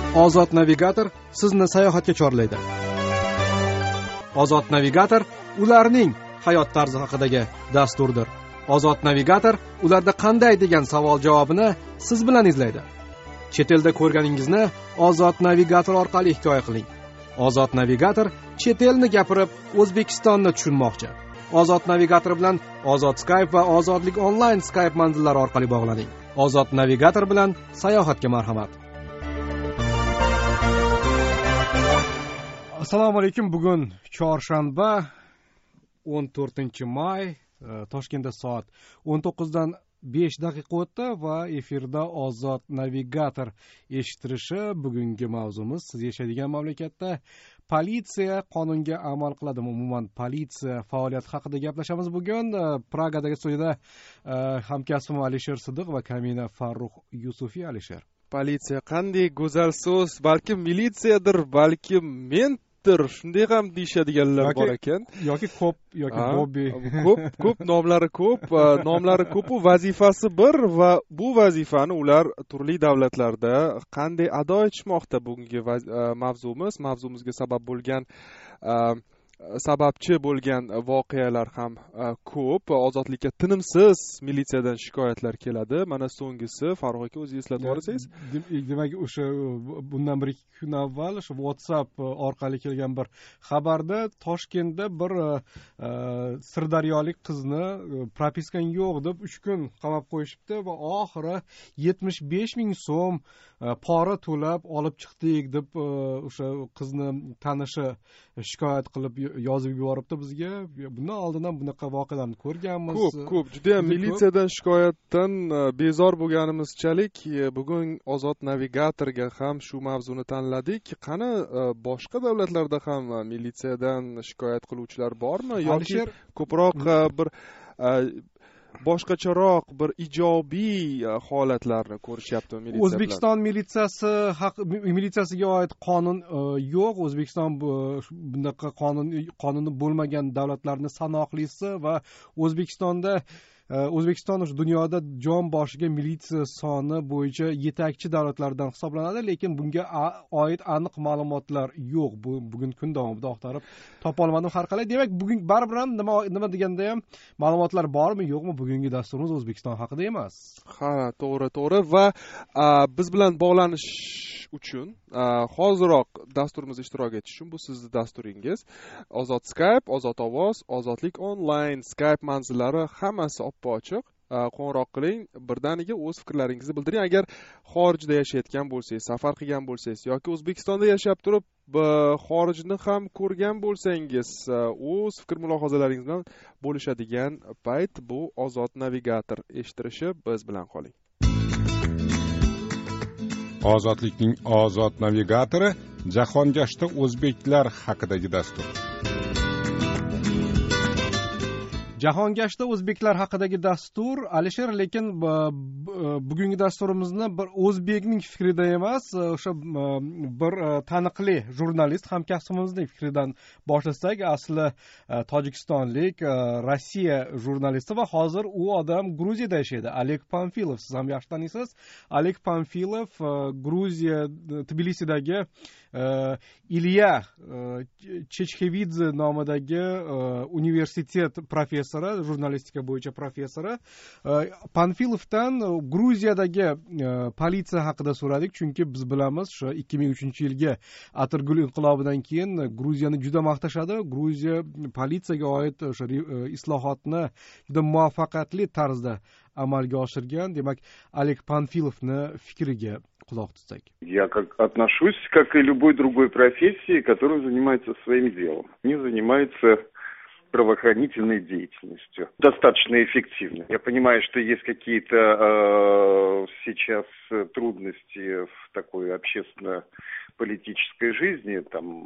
Ozod navigator sizni sayohatga chorlaydi. Ozod navigator ularning hayot tarzi haqidagi dasturdir. Ozod navigator ularda qanday degan savol javobini siz bilan izlaydi. Chet elda ko'rganingizni Ozod navigator orqali hikoya qiling. Ozod navigator chet elni gapirib O'zbekistonni tushunmoqchi. Ozod navigator bilan Ozod Skype va Ozodlik onlayn Skype manzillari orqali bog'laning. Ozod navigator bilan sayohatga marhamat. Assalomu alaykum. Bugun chorshanba 14-may, Toshkentda soat 19 5 daqiqa o'tdi va efirda Ozod navigator eshittirishi. Bugungi mavzumiz siz yashaydigan mamlakatda politsiya qonunga amal qiladimi? Umuman politsiya faoliyati haqida gaplashamiz. Bugun Pragadagi studiyada hamkasbim Alisher Sidiq va Kamina Farruh Yusufiy. Alisher, politsiya qanday go'zal so'z, balki militsiyadir, balki mendir, shunday ham deyishadiganlar bor ekan. Yoki ko'p, yoki hobbi. Ko'p nomlari ko'p, nomlari ko'p, vazifasi bir va bu vazifani ular turli davlatlarda qanday ado etishmoqda? Bugungi mavzumizga sababchi bo'lgan voqealar ham ko'p. Ozodlikka tinimsiz militsiyadan shikoyatlar keladi. Mana so'nggisi, Farruh aka, o'zingiz eslatib yuborsangiz. Demak, o'sha bundan 1-2 kun avval o'sha WhatsApp orqali kelgan bir xabarda Toshkentda bir sirdaryolik qizni propiskan yo'q deb 3 kun qamab qo'yishibdi va oxiri 75 ming so'm pora to'lab olib chiqdik deb o'sha qizni tanishi shikoyat qilib yozib yuboribdi bizga. Bundan oldin ham bunaqa voqealarni ko'rganmiz. Ko'p, juda ham militsiyadan shikoyatdan bezor bo'lganimizchalik bugun Ozod navigatorga ham shu mavzuni tanladik. Qani boshqa davlatlarda ham militsiyadan shikoyat qiluvchilar bormi yoki ko'proq bir boshqacharoq bir ijobiy holatlarni ko'rishyaptimi militsiyalar? O'zbekiston militsiyasiga oid qonun yo'q. O'zbekiston bunaqa qonuni bo'lmagan davlatlarning sanoqlisi va O'zbekiston dunyoda jon boshiga militsiya soni bo'yicha yetakchi davlatlardan hisoblanadi, lekin bunga oid aniq ma'lumotlar yo'q. Bugun kun davomida axtarib topa olmadim har qalay. Demak, bugun baribir ham nima deganda ham ma'lumotlar bormi, yo'qmi? Bugungi dasturimiz O'zbekiston haqida emas. Ha, to'g'ri va biz bilan bog'lanish uchun hoziroq dasturimizda ishtirok etish uchun bu sizning dasturingiz. Ozod Skype, Ozod ovoz, Ozodlik onlayn Skype manzillari hammasi ochiq. Qo'ng'iroq qiling, birdaniga o'z fikrlaringizni bildiring. Agar xorijda yashayotgan bo'lsangiz, safar qilgan bo'lsangiz yoki O'zbekistonda yashab turib xorijni ham ko'rgan bo'lsangiz, o'z fikr mulohazalaringiz bilan bo'lishadigan payt bu Ozod navigator eshittirishi. Biz bilan qoling. Ozodlikning Ozod navigatori jahongashta o'zbeklar haqidagi dastur. Jahongashta o'zbeklar haqidagi dastur. Alisher, lekin bugungi dasturimizni bir o'zbekning fikrida emas, o'sha bir taniqli jurnalist hamkasbimizning fikridan boshlasak. Asli tojikistonlik, Rossiya jurnalisti va hozir u odam Gruziyada yashaydi. Oleg Panfilov, siz ham yaxshi taniysiz. Oleg Panfilov Gruziya Tbilisidagi Ilya Chechkevidze nomidagi universitet professori, jurnalistika bo'yicha professori. Panfilovdan Gruziyadagi politsiya haqida so'radik, chunki biz bilamiz, shu 2003-yilgi Atirgul inqilobidan keyin Gruziyani juda maqtashadi. Gruziya politsiyaga oid o'sha islohotni juda muvaffaqiyatli tarzda amalga oshirgan. Demak, Oleg Panfilovni fikriga quloq tutsak. Я отношусь, как и любой другой профессии, которая занимается своим делом. Не занимается правоохранительной деятельностью. Достаточно эффективно. Я понимаю, что есть какие-то сейчас трудности в такой общественно-политической жизни,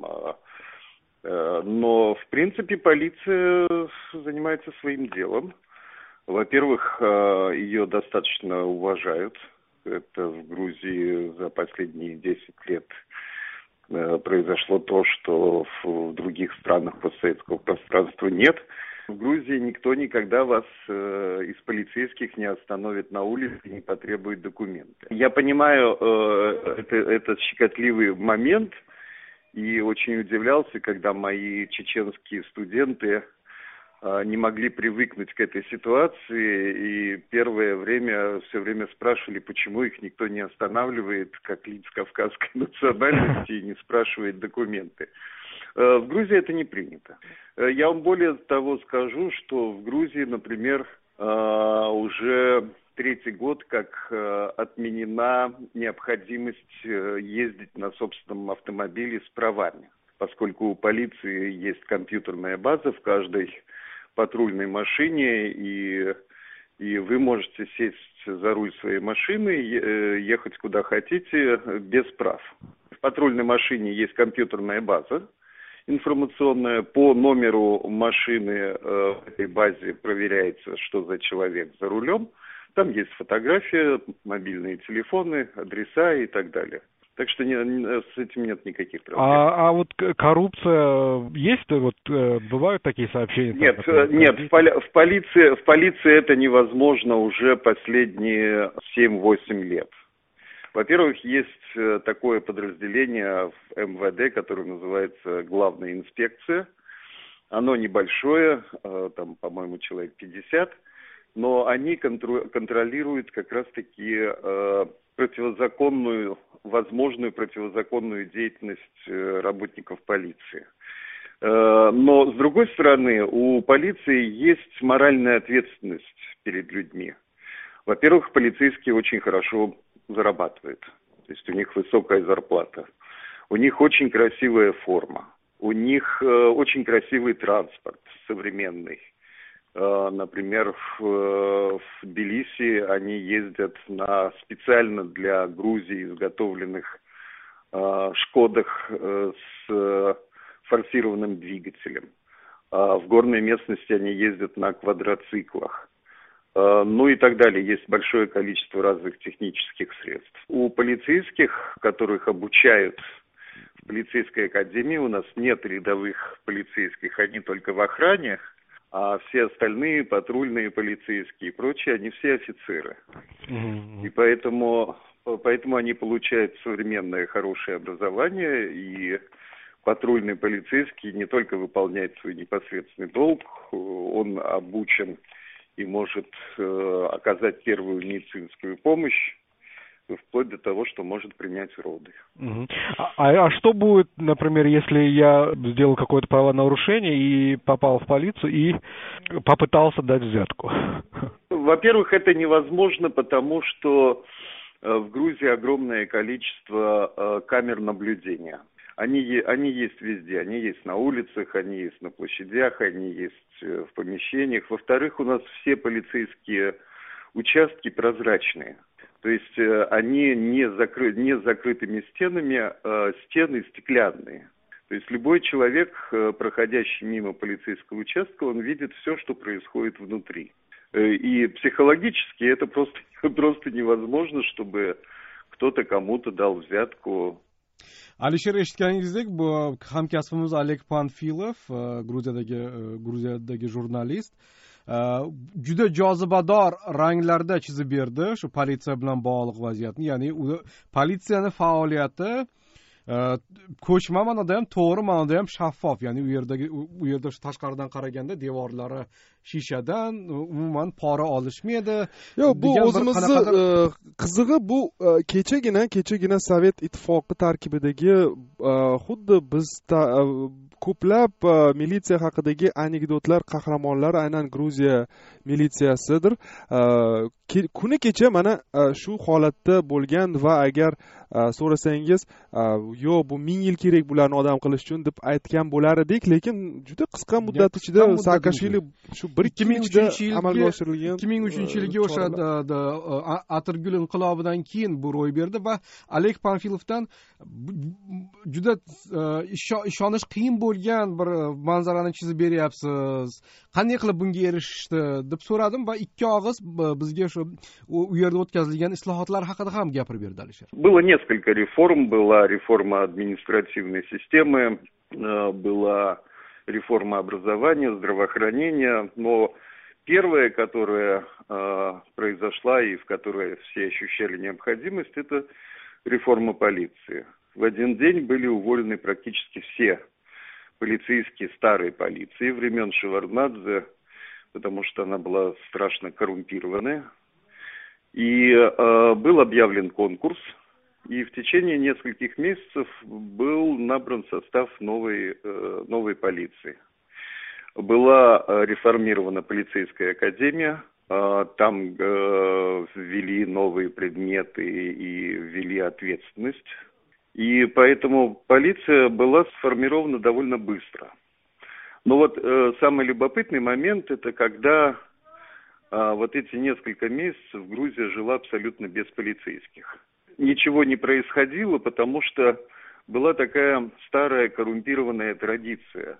но в принципе полиция занимается своим делом. Во-первых, ее достаточно уважают. Это в Грузии за последние 10 лет произошло то, что в других странах постсоветского пространства нет. В Грузии никто никогда вас из полицейских не остановит на улице и не потребует документы. Я понимаю этот щекотливый момент и очень удивлялся, когда мои чеченские студенты не могли привыкнуть к этой ситуации, и первое время все время спрашивали, почему их никто не останавливает, как лиц кавказской национальности, и не спрашивает документы. В Грузии это не принято. Я вам более того скажу, что в Грузии, например, уже 3-й год как отменена необходимость ездить на собственном автомобиле с правами, поскольку у полиции есть компьютерная база в каждой патрульной машине, и вы можете сесть за руль своей машины, ехать куда хотите без прав. В патрульной машине есть компьютерная база информационная, по номеру машины в этой базе проверяется, что за человек за рулем. Там есть фотография, мобильные телефоны, адреса и так далее. Так что с этим нет никаких проблем. А вот коррупция есть? Вот бывают такие сообщения? Нет, в полиции это невозможно уже последние 7-8 лет. Во-первых, есть такое подразделение в МВД, которое называется Главная инспекция. Оно небольшое, там, по-моему, человек 50, но они контролируют как раз-таки возможную противозаконную деятельность работников полиции. Но, с другой стороны, у полиции есть моральная ответственность перед людьми. Во-первых, полицейские очень хорошо зарабатывают, то есть у них высокая зарплата, у них очень красивая форма, у них очень красивый транспорт современный. Например, в Тбилиси они ездят на специально для Грузии изготовленных «Шкодах» с форсированным двигателем. В горной местности они ездят на квадроциклах. Ну и так далее. Есть большое количество разных технических средств. У полицейских, которых обучают в полицейской академии, у нас нет рядовых полицейских, они только в охране, а все остальные патрульные полицейские и прочие, они все офицеры. И поэтому они получают современное хорошее образование, и патрульный полицейский не только выполняет свой непосредственный долг, он обучен и может оказать первую медицинскую помощь, вплоть до того, что может принять роды. А что будет, например, если я сделал какое-то правонарушение и попал в полицию и попытался дать взятку? Во-первых, это невозможно, потому что в Грузии огромное количество камер наблюдения. Они есть везде, они есть на улицах, они есть на площадях, они есть в помещениях. Во-вторых, у нас все полицейские участки прозрачные. То есть они не с закрытыми стенами, а стены стеклянные. То есть любой человек, проходящий мимо полицейского участка, он видит все, что происходит внутри. И психологически это просто невозможно, чтобы кто-то кому-то дал взятку. Alisher, eshitganingizdek, bu hamkasbimiz Oleg Panfilov, Gruziyadagi jurnalist, juda jozibador ranglarda chizib berdi shu politsiya bilan bog'liq vaziyatni. Ya'ni politsiyani faoliyati ko'chma ma'noda ham, to'g'ri ma'noda ham shaffof. Ya'ni u yerda tashqaridan qaraganda devorlari shishadan, umuman pora olishmaydi. Yo'q, bu o'zimizni qizig'i bu kechagina Sovet ittifoqi tarkibidagi xuddi biz ko'plab militsiya haqidagi anekdotlar qahramonlari aynan Gruziya militsiyasidir. Kuni kecha mana shu holatda bo'lgan va agar so'rasangiz, yo'q, bu 1000 yil kerak bularni odam qilish uchun deb aytgan bo'lar edik, lekin juda qisqa muddat ichida Saakashvili shu 1-2 yil ichida amalga oshirilgan. 2003-yilgi o'sha atirgul inqilobidan keyin bu ro'y berdi va Oleg Panfilovdan juda ishonish qiyin bo'lgan bir manzarani chizib beryapsiz. Qanday qilib bunga erishishdi deb so'radim va ikki og'iz bizga shu u yerda o'tkazilgan islohotlar haqida ham gapirib berdi Alisher. Было несколько реформ. Была реформа административной системы, была реформа образования, здравоохранения, но первая, которая произошла и в которой все ощущали необходимость, это реформа полиции. В один день были уволены практически все полицейские старой полиции времен Шеварднадзе, потому что она была страшно коррумпированная. И был объявлен конкурс, и в течение нескольких месяцев был набран состав новой полиции. Была реформирована полицейская академия, там ввели новые предметы и ввели ответственность. И поэтому полиция была сформирована довольно быстро. Но вот самый любопытный момент, это когда вот эти несколько месяцев Грузия жила абсолютно без полицейских. Ничего не происходило, потому что была такая старая коррумпированная традиция.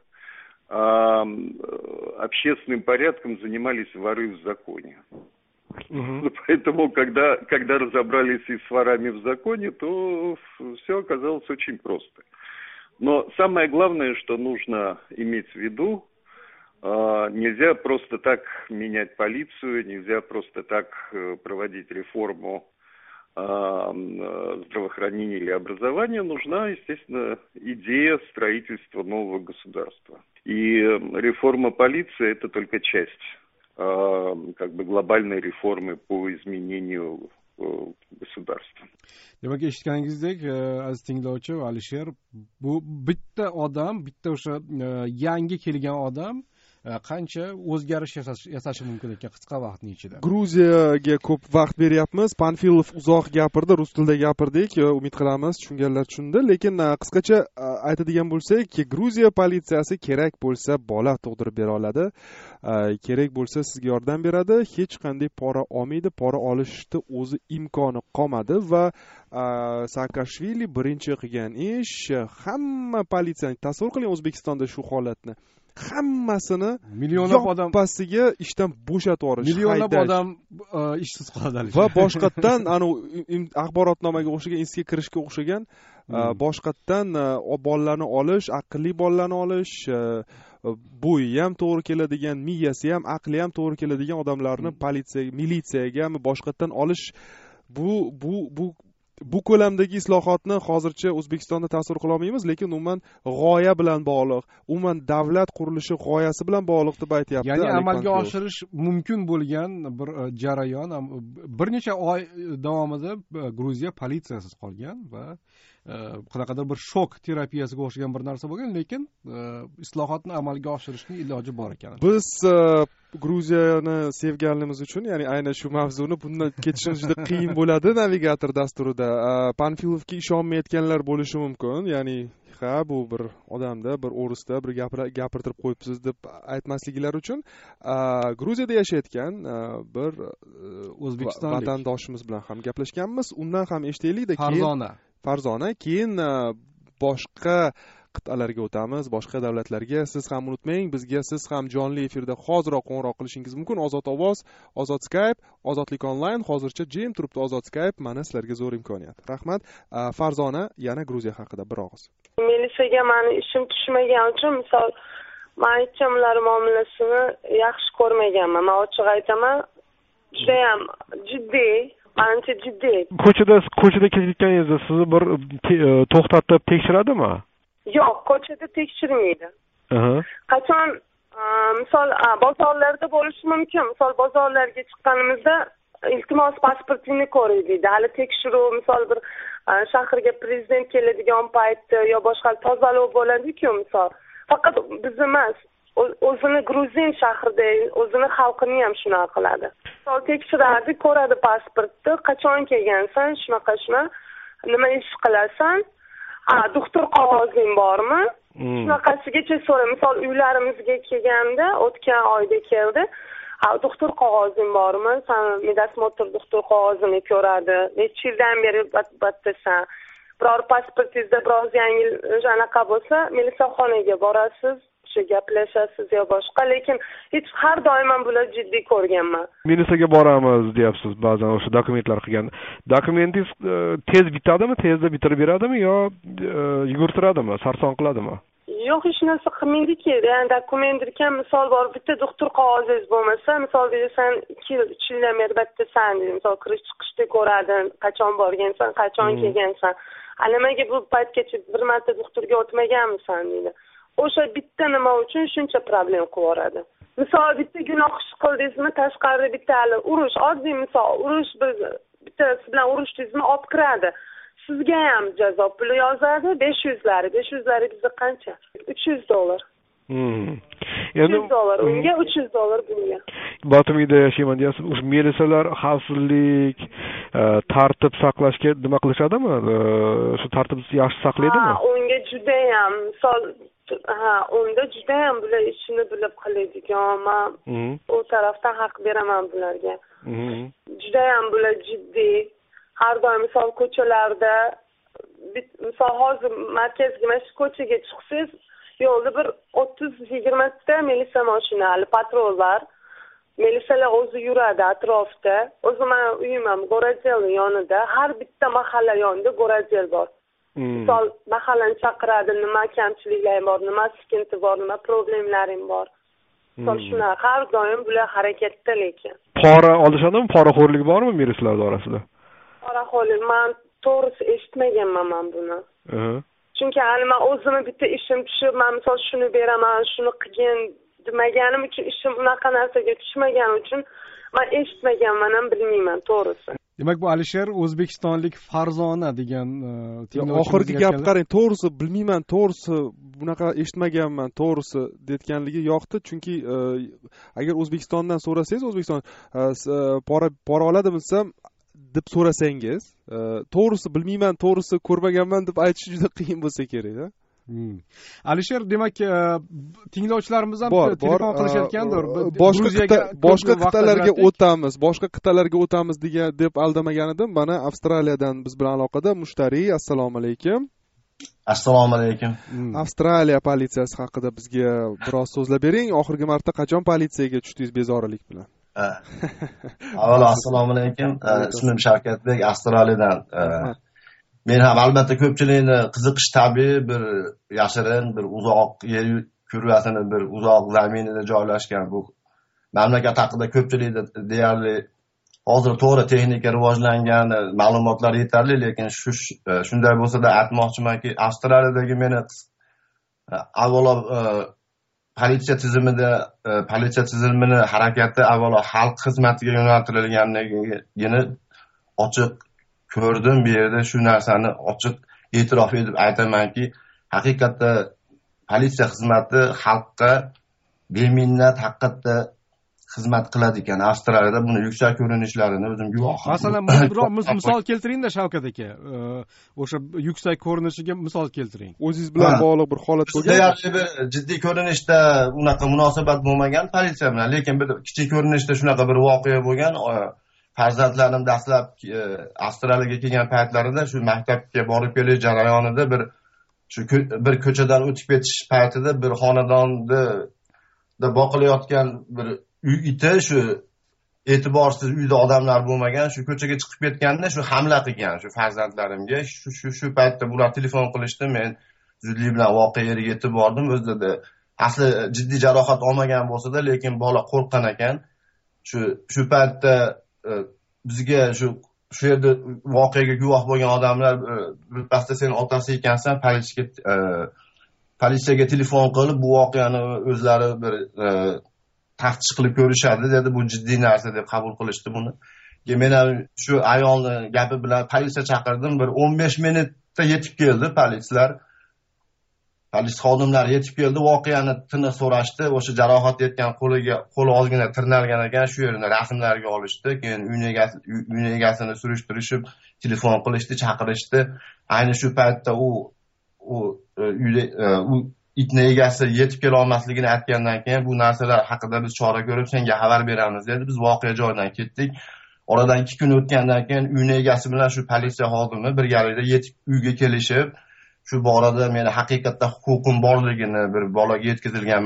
Общественным порядком занимались воры в законе. Поэтому, когда разобрались и с ворами в законе, то все оказалось очень просто. Но самое главное, что нужно иметь в виду, нельзя просто так менять полицию, нельзя просто так проводить реформу здравоохранения или образования. Нужна, естественно, идея строительства нового государства. И реформа полиции – это только часть глобальной реформы по изменению государства. Demak, eshitganingizdek, aziz tinglovchi Alisher, bu bitta o'sha yangi kelgan odam qancha o'zgarish yasashi mumkin ekan qisqa vaqtning ichida. Gruziyaga ko'p vaqt beryapmiz. Panfilov uzoq gapirdi, rus tilida gapirdik. Umid qilamiz tushunganlar tushundi. Lekin qisqacha aytadigan bo'lsak, Gruziya politsiyasi kerak bo'lsa bola tug'dirib bera oladi. Kerak bo'lsa sizga yordam beradi. Hech qanday pora olmaydi. Pora olishni o'zi imkoni qolmadi va Saakashvili birinchi qilgan ish hamma politsiyani tasavvur qiling O'zbekistonda shu holatni. Hammasini millionlab odam yoppasiga ishdan bo'shatib yuborish, millionlab odam ishsiz qoladi va boshqatdan axborotnomaga o'xshagan institutga kirishga o'xshagan boshqatdan bolalarni olish, aqlli bolalarni olish, bo'yi ham to'g'ri keladigan, miyasi ham, aqli ham to'g'ri keladigan odamlarni politsiyaga, militsiyaga boshqatdan olish bu ko'lamdagi islohotni hozircha O'zbekistonda tasavvur qila olmaymiz, lekin umuman g'oya bilan bog'liq, umuman davlat qurilishi g'oyasi bilan bog'liq deb aytyapti. Ya'ni amalga oshirish mumkin bo'lgan bir jarayon. Bir necha oy davomida Gruziya politsiyasiz qolgan va qanaqadir bir shok terapiyasiga o'xshagan bir narsa bo'lgan, lekin islohotni amalga oshirishning iloji bor ekan. Biz Gruziyani sevganligimiz uchun, ya'ni aynan shu mavzuni bundan ketishimiz juda qiyin bo'ladi navigator dasturida. Panfilovga ishonmayotganlar bo'lishi mumkin, ya'ni bu bir odamda, bir o'risda bir gapirtirib qo'yibsiz deb aytmasliklari uchun Gruziyada yashayotgan bir o'zbekistonlik vatandoshimiz bilan ham gaplashganmiz. Undan ham eshitaylik-da. Farzona, keyin boshqa qit'alarga o'tamiz, boshqa davlatlarga. Siz ham unutmang, bizga siz ham jonli efirda hoziroq qo'ng'iroq qilishingiz mumkin. Ozod ovoz, ozod Skype, ozodlik onlayn. Hozircha jim turibdi ozod Skype. Mana sizlarga zo'r imkoniyat. Rahmat. Farzona, yana Gruziya haqida bir og'iz. Militsiyaga meni ishim tushmagan uchun, misol, men hechimlar muomalasini yaxshi ko'rmaganman. Men ochiq aytaman, juda ham jiddiy. Ancha jiddiy. Ko'chada ketayotganingizda sizni bir to'xtatib tekshiradimi? Yo'q, ko'chada tekshirmaydi. Qachon misol bozorlarda bo'lishi mumkin. Misol bozorlarga chiqqanimizda iltimos pasportingni ko'ring deydi. Hali tekshiruv, misol bir shaharga prezident keladigan paytda yo boshqa tozalov bo'ladi-ku, misol. Faqat biz emas, o'zini Gruzin shahrida, o'zini xalqini ham shunaqa qiladi. Misol tekshiradi, ko'radi pasportni, qachon kelgansan, shunaqa nima ish qilasan? Doktor qog'ozing bormi? Shunaqasigacha so'ra. Misol uylarimizga kelganda, o'tgan oyda keldi. Doktor qog'ozing bormi? Sen medosмотр doktor qog'ozini ko'radi. Necha yildan beri battasan. Biror pasportingizda biroz yangi anaqa bo'lsa, militsiyaxonaga borasiz, gaplashasiz yo boshqa, lekin har doim bular jiddiy ko'rganman. Militsiyaga boramiz deyapsiz ba'zan o'sha dokumentlar qilgan. Dokumentingiz tez bitadimi, tezda bitirib beradimi yo yugurtiradimi, sarson qiladimi? yo'q, hech narsa qilmaydiki. Yani dokumentirkan misol bor, bitta doktor qog'ozingiz bo'lmasa, misol deysan 2 yil 3 yildan beri bittasan deydi. Misol kirish chiqishda ko'radin, qachon borgansan, qachon kelgansan. Nimaga bu paytgacha bir marta doktorga o'tmaganmisan deydi. O'sha bitta nima uchun shuncha problem qilib yuboradi. Misol bitta gunoh ish qildingizmi, tashqarida bitta urush, oddiy misol, urush bitta siz bilan urushdingizmi, olib kiradi. Sizga ham jazo puli yozadi, 500 bizda qancha? $300. $300 unga, $300 bunga. Botimida yashayman deyapsiz. O'sha militsiyalar xavfsizlik, tartib saqlashga nima qilishadimi? Shu tartibni yaxshi saqlaydimi? Unga juda ham, misol unda juda ham bular ishini bilib qiladigan. Men u tarafdan haq beraman bularga. Juda ham bular jiddiy. Har doim misol ko'chalarda, misol hozir markazga mana shu ko'chaga chiqsangiz, yo'lda bir 30-20 ta militsiya mashinalari, patrollar, militsiyalar o'zi yuradi atrofda. O'zi men uyim ham Gorodel yonida, har bitta mahalla yonida Gorodel bor. Misol mahallani chaqiradi, nima kamchiliklar bor, nima sikinti bor, nima problemlaring bor. Misol shuna har doim bular harakatda lekin. Pora olishadimi? Poraxo'rlik bormi militsiyalar orasida? Poraxo'rlik men to'g'risi eshitmaganman men buni. Chunki hali men o'zimni bitta ishim tushib, men misol shuni beraman, shuni qilgin demaganim uchun, ishim unaqa narsaga tushmagani uchun men eshitmaganman, ham bilmayman to'g'risi. Demak, bu Alisher o'zbekistonlik Farzona degan oxirgi gap qarang, to'g'risi bilmayman, to'g'risi bunaqa eshitmaganman, to'g'risi deyotganligi yoqdi, chunki agar O'zbekistondan so'rasangiz, O'zbekiston pora oladimi desam deb so'rasangiz, to'g'risi bilmayman, to'g'risi ko'rmaganman deb aytish juda qiyin bo'lsa kerak-da. Alisher, demak, tinglovchilarimiz ham telefon qilishayotgandir. Boshqa qit'alarga o'tamiz deb aldamagan edim. Mana Avstraliyadan biz bilan aloqada mushtariy. Assalomu alaykum. Assalomu alaykum. Avstraliya politsiyasi haqida bizga biroz so'zlab bering. Oxirgi marta qachon politsiyaga tushdingiz bezorilik bilan? Avvalo assalomu alaykum. Ismim Shavkatbek, Avstraliyadan. Men ham albatta ko'pchilikni qiziqish tabiiy, bir yashirin, bir uzoq yer kurrasini, bir uzoq zaminida joylashgan bu mamlakat haqida ko'pchilikda deyarli hozir to'g'ri texnika rivojlangan, ma'lumotlar yetarli, lekin shunday bo'lsa-da aytmoqchimanki, Avstraliyadagi meni avvalo politsiya tizimini harakati avvalo xalq xizmatiga yo'naltirilganligini ochiq ko'rdim. Bu yerda shu narsani ochiq e'tirof etib aytamanki, haqiqatda politsiya xizmati xalqqa beminnat haqiqatda xizmat qiladi ekan. Avstraliyada buni yuksak ko'rinishlarini o'zim guvohman. Masalan, biror misol keltiring-da Shavkat aka. O'sha yuksak ko'rinishiga misol keltiring. O'zingiz bilan bog'liq bir holat bo'lgan. Yaxshi bir jiddiy ko'rinishda unaqa munosabat bo'lmagan politsiya bilan, lekin bir kichik ko'rinishda shunaqa bir voqea bo'lgan. Farzandlarim dastlab Avstraliyaga kelgan paytlarida shu maktabga borib kelish jarayonida bir ko'chadan o'tib ketish paytida bir xonadonda boqilayotgan bir uy iti, shu e'tiborsiz uyda odamlar bo'lmagan, shu ko'chaga chiqib ketganda shu hamla qilgan shu farzandlarimga. Shu paytda bular telefon qilishdi, men zudlik bilan voqea yeriga yetib bordim. O'zida asli jiddiy jarohat olmagan bo'lsa-da, lekin bola qo'rqqan ekan. Shu paytda bizga shu yerda voqeaga guvoh bo'lgan odamlar, birpasda sen otasi ekansan, politsiyaga telefon qilib bu voqeani o'zlari bir taftish qilib ko'rishadi dedi. Bu jiddiy narsa deb qabul qilishdi buni. Men ham shu ayolni gapi bilan politsiya chaqirdim. Bir 15 minutda yetib keldi politsiya xodimlari yetib keldi. Voqeani tiniq so'rashdi. O'sha jarohat yetgan qo'li ozgina tirnalgan ekan, shu yerini rasmlarga olishdi. Keyin uy egasini surishtirishib, telefon qilishdi, chaqirishdi. Ayni shu paytda u itni egasi yetib kela olmasligini aytgandan keyin bu narsalar haqida biz chora ko'rib senga xabar beramiz dedi. Biz voqea joyidan ketdik. Oradan 2 kun o'tgandan keyin uy egasi bilan shu politsiya xodimi birgalikda yetib uyga kelishib, shu borada meni haqiqatda huquqim borligini, bir bolaga yetkazilgan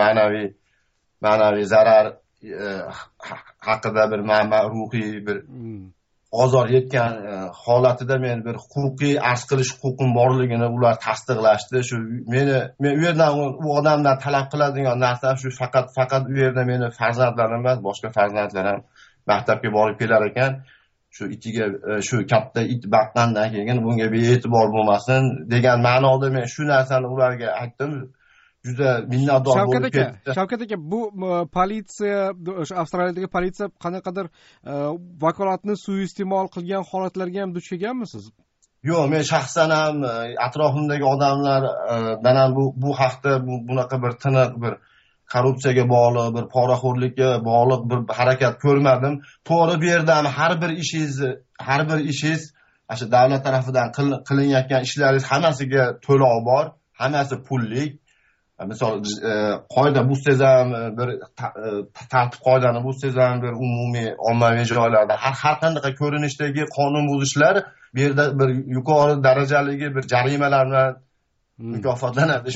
ma'naviy zarar haqida bir ruhiy bir ozor yetgan holatida men bir huquqiy arz qilish huquqim borligini ular tasdiqlashdi. Shu men u yerdan u odamdan talab qiladigan narsam shu faqat u yerda meni farzandlarim emas, boshqa farzandlar ham maktabga borib kelar ekan. Shu itiga shu katta it baqqandan keyin bunga bee'tibor bo'lmasin degan ma'noda men shu narsani ularga aytdim. Juda minnatdor bo'lib ketdi. Shavkat aka, bu politsiya, Avstraliyadagi politsiya qanaqadir vakolatni suiiste'mol qilgan holatlarga ham duch kelganmisiz? Yo'q, men shaxsan ham atrofimdagi odamlardan ham bu haqda bunaqa bir tiniq bir korrupsiyaga bog'liq, bir poraxo'rlikka bog'liq bir harakat ko'rmadim. To'g'ri, bu yerda ham har bir ishingiz shu davlat tarafidan qilinayotgan ishlaringiz hammasiga to'lov bor, hammasi pullik. Misol qoida buzsangiz ham bir tartib qoidani buzsangiz ham bir umumiy ommaviy joylarda har qanday ko'rinishdagi qonun buzishlar bu yerda bir yuqori darajadagi bir jarimalar bilan mukofotlanadi.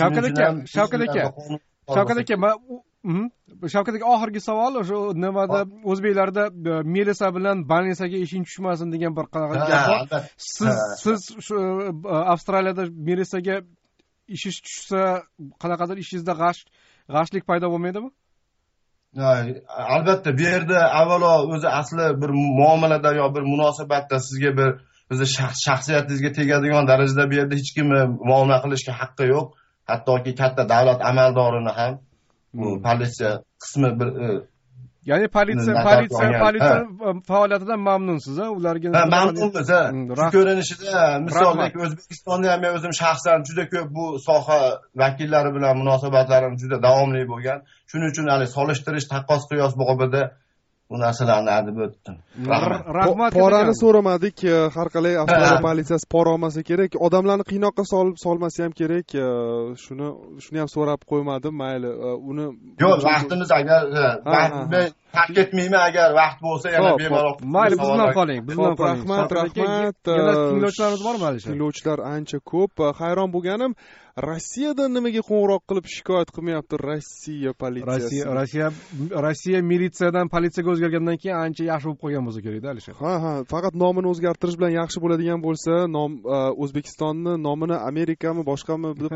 Shavkat aka, oxirgi savol o'sha nimada o'zbeklarda militsiya bilan больницаga ishing tushmasin degan bir gap bor. Siz shu Avstraliyada militsiyaga ishingiz tushsa qanaqadir ishingizda g'ashlik paydo bo'lmaydimi? Albatta, bu yerda avvalo o'zi asli bir muomalada yo bir munosabatda sizga bir o'zi shaxsiyatingizga tegadigan darajada bu yerda hech kimni muomala qilishga haqqi yo'q. Hattoki katta davlat amaldorini ham bu politsiya qismi bir ya'ni politsiya faoliyatidan mamnunsiz, ularga? Mamnunmiz. Shu ko'rinishida misollik O'zbekistonda ham men o'zim shaxsan juda ko'p bu soha vakillari bilan munosabatlarim juda davomli bo'lgan. Shuning uchun hali solishtirish, taqqos qiyos bobida bu narsalarni aytib o'tdim. Rahmat. Porani so'ramadik. Har qalay Avstraliya politsiyasi pora olmasa kerak, odamlarni qiynoqqa solmasa ham kerak. Shuni ham so'rab qo'ymadim. Mayli, uni yo'q, vaqtimiz agar tark etmayman, agar vaqt bo'lsa yana bemalol. Mayli, bizdan qoling. Rahmat. Yana tinglovchilarimiz bormi hali? Tinglovchilar ancha ko'p. Hayron bo'lganim, Rossiyadan nimaga qo'ng'iroq qilib shikoyat qilmayapti Rossiya politsiyasi? Rossiya militsiyadan politsiyaga o'zgargandan keyin ancha yaxshi bo'lib qolgan bo'lsa kerak-da, Alisher. Ha, faqat nomini o'zgartirish bilan yaxshi bo'ladigan bo'lsa, O'zbekistonni nomini Amerikami, boshqami bilib.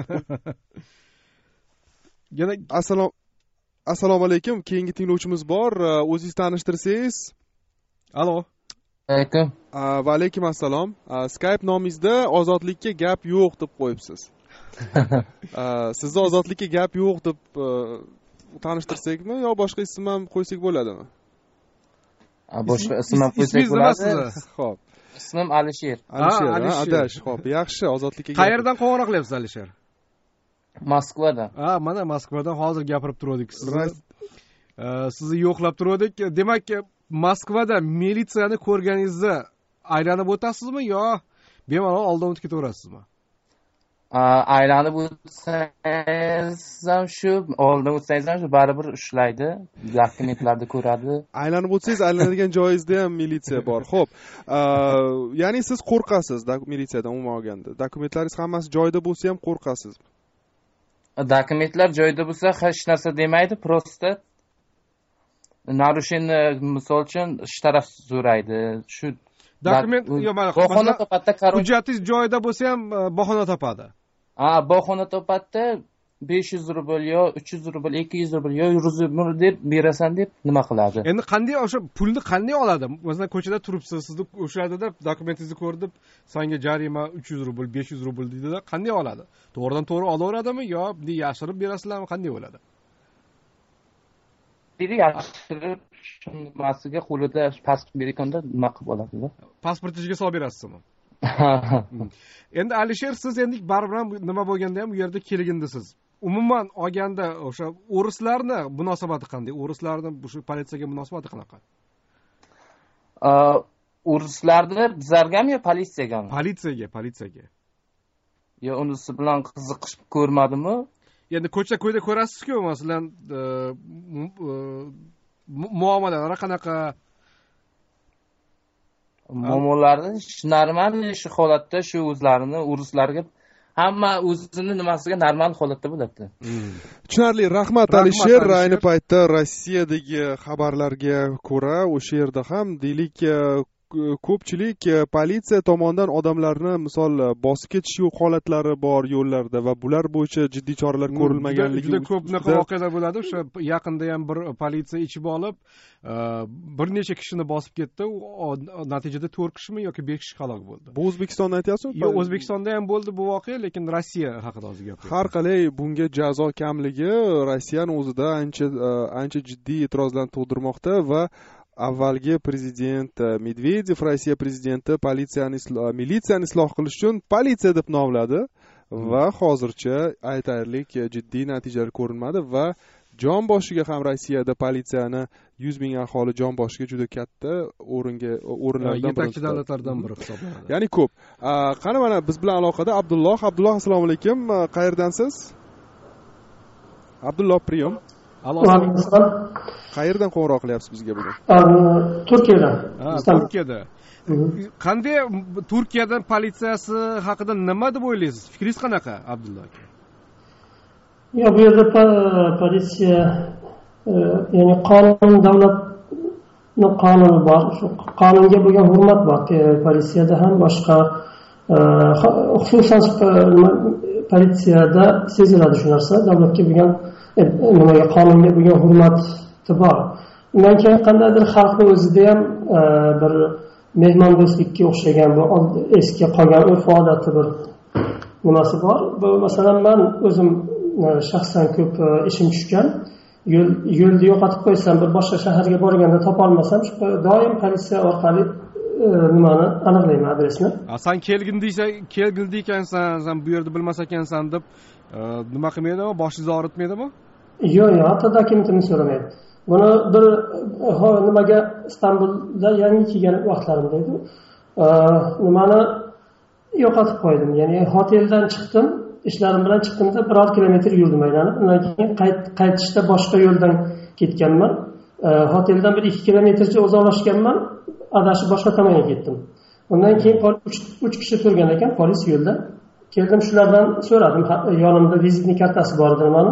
Yana Assalomu alaykum. Keyingi tinglovchimiz bor. O'zingizni tanishtirsangiz? Alo. Alaykum. Va alaykum assalom. Skype nomingizda ozodlikka gap yo'q deb qo'yibsiz. Sizda ozodlikka gap yo'q deb tanishtirsakmi yo boshqa ism ham qo'ysak bo'ladimi? Boshqa ism ham qo'ysak bo'ladi. Xo'p. Ismim Alisher. Adash, xo'p, yaxshi. Ozodlikka. Qayerdan qo'ng'iroq qilyapsiz, Alisher? Moskvadan. Mana Moskvadan hozir gapirib turdik. Sizni yo'qlab turdik. Demak, Moskvada militsiyani ko'rganingizda aylanib o'tasizmi yo bemalol oldin o'tib ketaverasizmi? Aylanib o'tsangiz ham shu, oldin o'tsangiz ham shu baribir ushlaydi, dokumentlarni ko'radi. Aylanib o'tsangiz aylanadigan joyingizda ham militsiya bor. Xo'p. Ya'ni siz qo'rqasiz militsiyadan umuman olganda. Dokumentlaringiz hammasi joyida bo'lsa ham qo'rqasiz. Dokumentlar joyida bo'lsa hech narsa demaydi, prosta narushение, misol uchun shtaraf so'raydi. Shu dokument bahona topadi. Hujjatingiz joyida bo'lsa ham bahona topadi. Bahona topadi. 500 rubl yo 300 rubl, 200 rubl yo 100 rubl deb berasan deb nima qiladi? Endi qanday o'sha pulni qanday oladi? Masalan, ko'chada turibsiz, sizni o'shalarda dokumentingizni ko'rib, senga jarima 300 rubl, 500 rubl deydi-da, qanday oladi? To'g'ridan to'g'ri olaveradimi yo yashirib berasizlarmi, qanday bo'ladi? Biri yashirib shunisiga qo'lida pasport berganda nima qilib oladi-da? Pasportingizni solib berasizmi? Endi Alisher, siz endi baribir nima bo'lganda ham u yerda kelgindisiz. Umuman olganda o'sha o'rislarni munosabati qanday? O'rislarni shu politsiyaga munosabati qanaqa? O'rislarni bizlargami yo politsiyagami? Politsiyaga. Yo unisi bilan qiziqish ko'rmadimmi? Endi ko'cha-ko'yda ko'rasiz-ku, masalan, muomalalari qanaqa? Muammolarni normal shu holatda shu o'zlarini o'rislarga hamma o'zini nimasiga normal holatda bo'ladi. Tushunarli. Rahmat Alisher. Ayni paytda Rossiyadagi xabarlarga ko'ra o'sha yerda ham deylik ko'pchilik politsiya tomonidan odamlarni misol bosib ketish holatlari bor yo'llarda va bular bo'yicha jiddiy choralar ko'rilmaganligi juda ko'p bunaqa voqealar bo'ladi. O'sha yaqinda ham bir politsiya ichib olib bir necha kishini bosib ketdi. Natijada 4 kishimi yoki 5 kishi halok bo'ldi. Bu O'zbekistonda aytyapsizmi? Yo'q, O'zbekistonda ham bo'ldi bu voqea, lekin Rossiya haqida hozir gapiramiz. Har qalay bunga jazo kamligi Rossiyaning o'zida ancha jiddiy e'tirozlarni tug'dirmoqda va avvalgi prezident Medvedev Rossiya prezidenti militsiyani isloh qilish uchun politsiya deb nomladi va hozircha aytarlik jiddiy natijalar ko'rinmadi va jon boshiga ham Rossiyada politsiyani 100 ming aholi jon boshiga juda katta o'rinlardan yetakchi davlatlardan biri hisoblanadi. Ya'ni ko'p. Qani mana biz bilan aloqada Abdulloh, assalomu alaykum. Qayerdansiz? Abdulloh Priyom. Qayerdan qo'ng'iroq qilyapsiz bizga bugun? Turkiyadan. Turkiyada. Qanday Turkiyadan politsiyasi haqida nima deb o'ylaysiz? Fikringiz qanaqa, Abdulloh aka? Ya bu yerda politsiya ya'ni davlatning qonuni bor. Shu qonunga bo'lgan hurmat bor. Politsiyada ham boshqa xususan politsiyada seziladi shu narsa. Davlatga bo'lgan qonunga bo'lgan hurmati bor. Undan keyin qandaydir xalqning o'zida ham bir mehmondo'stlikka o'xshagan bu eski qolgan urf odati bir nimasi bor. Bu masalan men o'zim shaxsan ko'p ishim tushgan. Yo'lni yo'qotib qo'ysam, bir boshqa shaharga borganda topolmasam, doim politsiya orqali nimani aniqlayman, adresni. Sen kelgindi ekansan, sen bu yerda bilmas ekansan deb nima qilmaydimi? Boshingizni og'ritmaydimi? Yo'q, hatto dokumentini so'ramaydi. Buni bir nimaga Istanbulda yangi kelgan vaqtlarimda edi. Nimani yo'qotib qo'ydim. Ya'ni hoteldan chiqdim, ishlarim bilan chiqdimda 1 kilometr yurdim aylanib. Undan keyin qaytishda boshqa yo'ldan ketganman. Hoteldan bir 2 kilometrcha uzoqlashganman, adashib boshqa tomonga ketdim. Undan keyin 3 kishi turgan ekan polis yo'lda. Keldim, shulardan so'radim. Yonimda vizitni kartasi bor edi meni.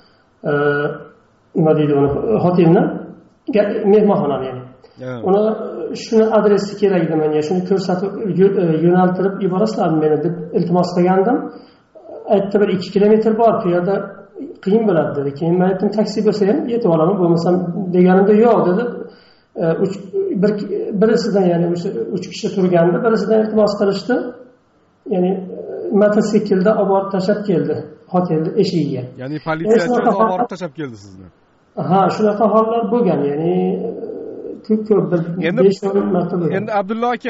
Nima deydi uni? Hotelni, mehmonxonam ya'ni. Uni shuni adresi kerak edi menga. Shuni ko'rsatib yo'naltirib yuborasizlarmi meni deb iltimos qilgandim. Aytdi, bir 2 kilometr bor, piyoda qiyin bo'ladi dedi. Keyin men aytdim, taksi bo'lsa ham yetib olaman, bo'lmasam deganimda yo'q dedi. Birisidan ya'ni o'sha 3 kishi turganda birisidan iltimos qilishdi. Ya'ni mototsiklda olib borib tashlab keldi hotelni eshigiga. Ya'ni politsiyachi olib borib tashlab keldi sizni. Ha, shunaqa hollar bo'lgan, ya'ni ko'p bir 5 marta bo'lgan. Endi Abdulloh aka,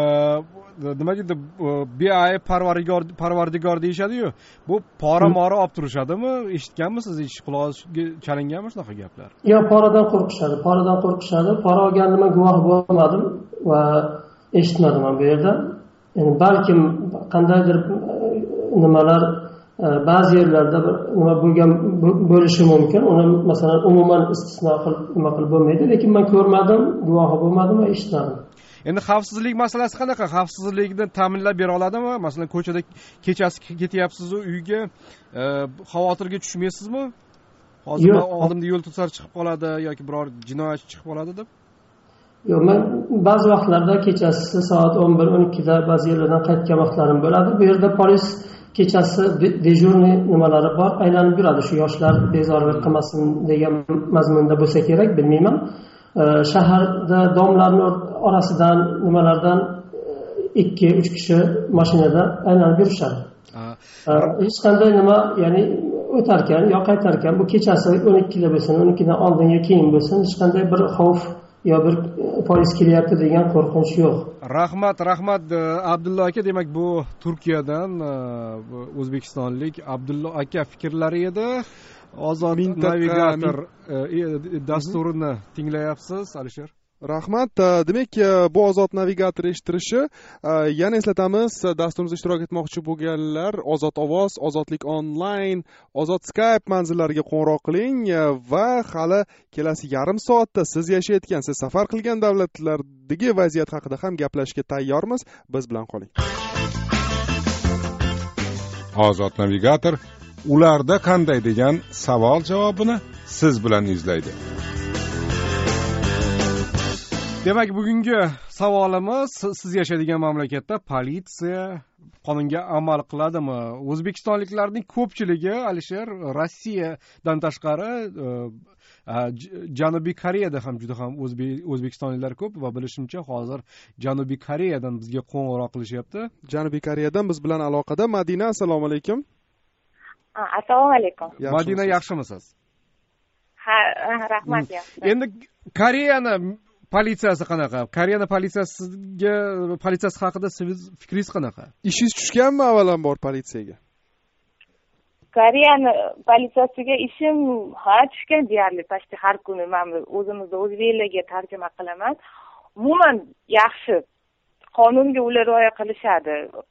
nima deydi, BAI parvardigor deyishadi-yu. Bu pora-mora olib turishadimi? Eshitganmisiz? Qulog'ingizga chalinganmi shunaqa gaplar? Yo'q, poradan qo'rqishadi. Pora olganimga men guvoh bo'lmadim va eshitmadim ham bu yerda. Yani balkim qandaydir nimalar ba'zi yerlarda nima bo'lgan bo'lishi mumkin. Uni masalan umuman istisno qilib nima qilib bo'lmaydi, lekin men ko'rmadim, guvohi bo'lmadim va eshitmadim. Endi xavfsizlik masalasi qanaqa? Xavfsizlikni ta'minlab bera oladimi? Masalan, ko'chada kechasi ketyapsiz, uyga xavotirga tushmaysizmi? Hozir oldimda yo'l to'sar chiqib qoladi yoki biror jinoyatchi chiqib qoladi deb. Yo'q, men ba'zi vaqtlarda kechasi soat 11-12 da ba'zi yerlardan qaytgan vaqtlarim bo'ladi. Bu yerda polis kechasi dejurniy nimalari bor, aylanib yuradi. Shu yoshlar bezorilik qilmasin degan mazmunda bo'lsa kerak, bilmayman. Shaharda domlarning orasidan nimalardan 2-3 kishi mashinada aylanib yurishadi. Hech qanday nima, ya'ni o'tarkan yo qaytarkan, bu kechasi 12 da bo'lsin, 12 dan oldin yoki keyin bo'lsin, hech qanday bir xavf yo bir polis kelyapti degan qo'rqinch yo'q. Rahmat Abdulloh aka. Demak, bu Turkiyadan o'zbekistonlik Abdulloh aka fikrlari edi. Ozod navigator dasturini tinglayapsiz, Alisher. Rahmat. Demak, bu Ozod navigator eshitirishi, yana eslatamiz, dasturimizda ishtirok etmoqchi bo'lganlar Ozod ovoz, Ozodlik onlayn, Ozod Skype manzillariga qo'ng'iroq qiling va hali kelasi yarim soatda siz yashayotgan, siz safar qilgan davlatlardagi vaziyat haqida ham gaplashishga tayyormiz. Biz bilan qoling. Ozod navigator ularda qanday degan savol javobini siz bilan izlaydi. Demak, bugungi savolimiz siz yashaydigan mamlakatda politsiya qonunga amal qiladimi? O'zbekistonliklarning ko'pchiligi, Alisher, Rossiyadan tashqari Janubiy Koreyada ham juda ham o'zbekistonliklar ko'p va bilishimcha hozir Janubiy Koreyadan bizga qo'ng'iroq qilishyapti. Janubiy Koreyadan biz bilan aloqada Madina, assalomu alaykum. Assalomu alaykum. Madina, yaxshimisiz? Ha, rahmat, yaxshi. Endi Koreyani politsiyasi qanaqa? Koreyani politsiyasi haqida siz fikringiz qanaqa? Ishingiz tushganmi avvalambor politsiyaga? Koreyani politsiyasiga ishim tushgan deyarli почти har kuni men o'zimizda o'zbeklarga tarjima qilaman. Umuman yaxshi. Qonunga ular rioya qilishadi.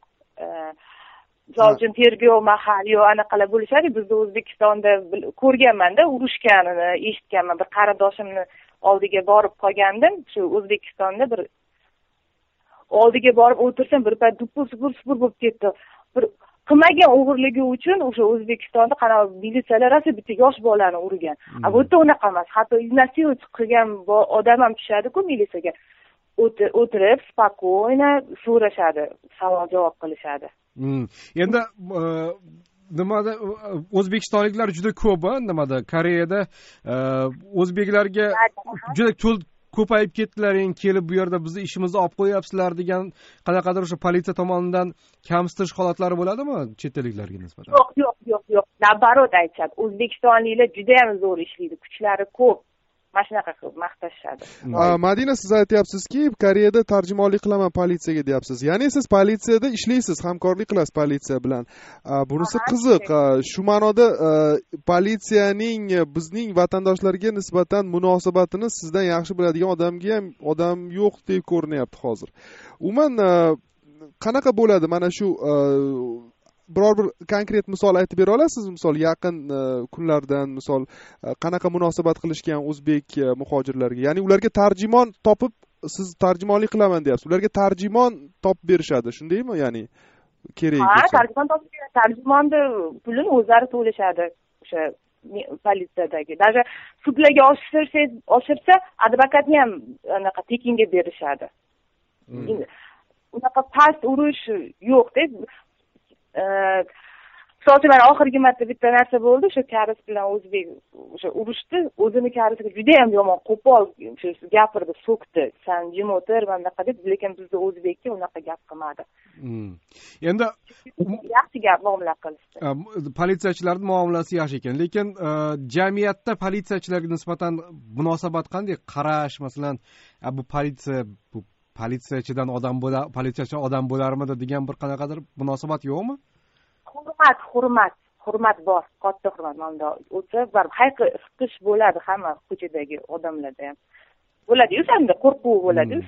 Misol uchun tergov mahali anaqalar bo'lishadi. Bizda O'zbekistonda ko'rganman-da, urushganini eshitganman. Bir qarindoshimni oldiga borib qolgandim. Shu O'zbekistonda bir oldiga borib o'tirsam, bir payt supur bo'lib ketdi. Bir qilmagan o'g'irligi uchun o'sha O'zbekistonda qanaqa militsiyalar rosa bitta yosh bolani urgan. Bu yerda unaqa emas. Hatto iznasilovать qilgan odam ham tushadi-ku militsiyaga. O'tirib, spokойно so'rashadi, savol-javob qilishadi. Endi nimada o'zbekistonliklar juda ko'p, nimada Koreyada o'zbeklarga juda ko'payib ketdilar, kelib bu yerda bizni ishimizni olib qo'yapsizlar degan qanaqadir o'sha politsiya tomonidan kamsitish holatlari bo'ladimi chet elliklarga nisbatan? Yo'q. Nabarot aytishadi. O'zbekistonliklar juda ham zo'r ishlaydi, kuchlari ko'p. Mana shunaqa qilib maqtashadi. Madina, siz aytyapsizki, Koreyada tarjimonlik qilaman politsiyaga deyapsiz. Ya'ni siz politsiyada ishlaysiz, hamkorlik qilasiz politsiya bilan. Bunisi qiziq. Shu ma'noda politsiyaning bizning vatandoshlarga nisbatan munosabatini sizdan yaxshi biladigan odam yo'qdek ko'rinyapti hozir. Umuman qanaqa bo'ladi mana shu biror bir konkret misol aytib bera olasiz? Misol yaqin kunlardan misol qanaqa munosabat qilishgan o'zbek muhojirlarga? Ya'ni ularga tarjimon topib, siz tarjimonlik qilaman deyapsiz. Ularga tarjimon topib berishadi, shundaymi? Ya'ni kerak bo'lsa. Tarjimon topib beradi. Tarjimonni pulini o'zlari to'lashadi o'sha politsiyadagi. Даже sudlarga oshirsa, advokatni ham anaqa tekinga berishadi. Unaqa past urush yo'q-da. Misol uchun oxirgi marta bitta narsa bo'ldi, o'sha karis bilan o'zbek o'sha urushdi, o'zini karisiga juda ham yomon qo'pol gapirdi, so'kdi. San jim o'tir, mana bunaqa deb, lekin bizda o'zbekka unaqa gap qilmadi. Endi yaxshi gap muomala qilishdi. Politsiyachilarning muomalasi yaxshi ekan, lekin jamiyatda politsiyachilarga nisbatan munosabat qanday? Qarash, masalan, bu politsiyachidan politsiyachi odam bo'larmidi degan bir qanaqadir munosabat yo'qmi? Hurmat bor, katta hurmat. Mana o'tsa, bir hayqish bo'ladi hamma ko'chadagi odamlarda ham. Bo'ladi-yu, senda qo'rquv bo'ladi-yu.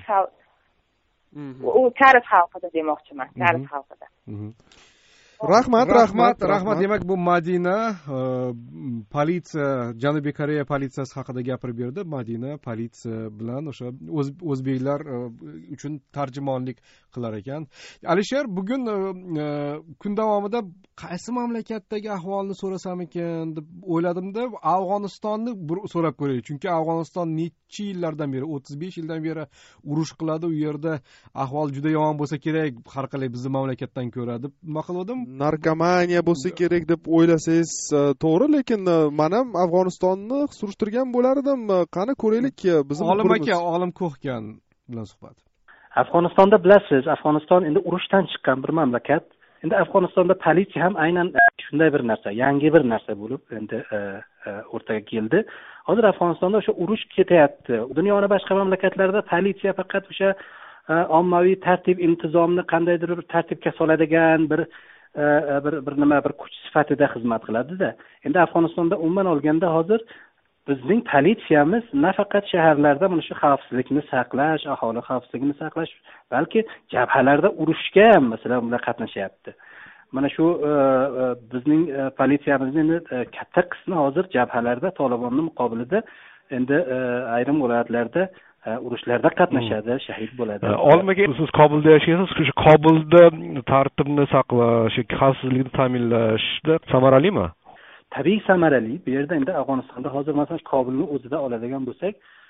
U karis xalqida demoqchiman, karis xalqida. Rahmat. Demak, bu Madina politsiya, Janubiy Koreya politsiyasi haqida gapirib berdi. Madina politsiya bilan o'sha o'zbeklar uchun tarjimonlik qilar ekan. Alisher, bugun kun davomida qaysi mamlakatdagi ahvolni so'rasam ekan deb o'yladimda, Afg'onistonni so'rab ko'ray. Chunki Afg'oniston necha yillardan beri, 35 yildan beri urush qiladi. U yerda ahvol juda yomon bo'lsa kerak, har qalay bizning mamlakatdan ko'ra deb nima qildim? Narkomaniya bo'lsa kerak deb o'ylasangiz to'g'ri, lekin men ham Afg'onistonni surishtirgan bo'lardim. Qani ko'raylik bizim olim Ko'hgan bilan suhbat. Afg'onistonda bilasiz, Afg'oniston endi urushdan chiqqan bir mamlakat. Endi Afg'onistonda politsiya ham aynan shunday bir narsa, yangi bir narsa bo'lib endi o'rtaga keldi. Hozir Afg'onistonda o'sha urush ketyapti. Dunyoning boshqa mamlakatlarida politsiya faqat o'sha ommaviy tartib intizomni qandaydir tartibga soladigan bir kuch sifatida xizmat qiladi-da. Endi Afg'onistonda umuman olganda hozir bizning politsiyamiz nafaqat shaharlarda mana shu xavfsizlikni saqlash, aholi xavfsizligini saqlash, balki jabhalarda urushga ham masalan ular qatnashyapti. Mana shu bizning politsiyamizning katta qismi hozir jabhalarda Tolibonning muqobilida endi ayrim viloyatlarda urushlarda qatnashadi, shahid bo'ladi. Olmaga siz Kobulda yashaysiz, shu Kobulda tartibni saqlash, xavfsizlikni ta'minlashda samaralimi? Tabiiy samarali. Bu yerda endi Afg'onistonda hozir masalan Kobulni o'zida oladigan bo'lsak,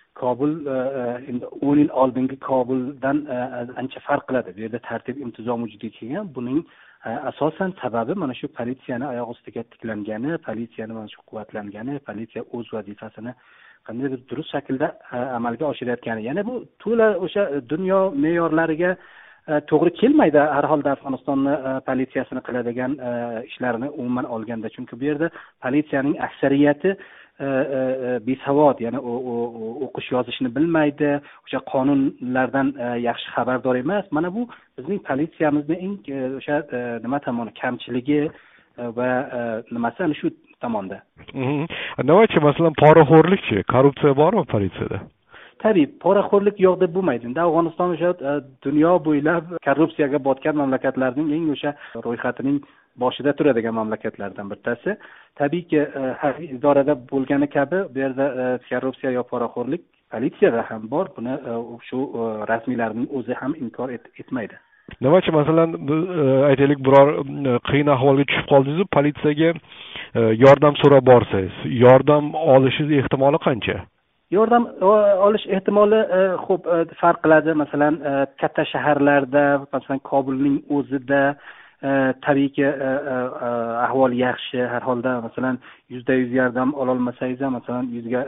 Kobul endi 10 yil oldingi Kobuldan ancha farq qiladi. Bu yerda tartib intizom vujudga kelgan. Buning asosan sababi mana shu politsiyani oyoq ustiga tiklangani, politsiyani mana shu quvvatlangani, politsiya o'z vazifasini qandaydir durust shaklda amalga oshirayotgani. Yana bu to'la o'sha dunyo me'yorlariga to'g'ri kelmaydi har holda Afg'onistonni politsiyasini qiladigan ishlarini umuman olganda. Chunki bu yerda politsiyaning aksariyati besavod, ya'ni o'qish yozishni bilmaydi, o'sha qonunlardan yaxshi xabardor emas. Mana bu bizning politsiyamizning eng o'sha nima tomoni kamchiligi va nimasi ana shu tomonda. Navachi, masalan, poraxo'rlikchi, korrupsiya bormi politsiyada? Tabiiy, poraxo'rlik yo'q deb bo'lmaydi. Endi Afg'oniston o'sha dunyo bo'ylab korrupsiyaga botgan mamlakatlarning eng o'sha ro'yxatining boshida turadigan mamlakatlardan bittasi. Tabiiyki, har idorada bo'lgani kabi bu yerda korrupsiya yo poraxo'rlik politsiyada ham bor. Buni shu rasmiylarning o'zi ham inkor etmaydi. Navachi, masalan, aytaylik, biror qiyin ahvolga tushib qoldingiz, politsiyaga yordam so'rab borsangiz, yordam olishingiz ehtimoli qancha? Yordam olish ehtimoli xo'p farq qiladi. Masalan, katta shaharlarda, masalan, Kobulning o'zida tabiiyki ahvol yaxshi. Har holda masalan 100% yordam ola olmasangiz ham, masalan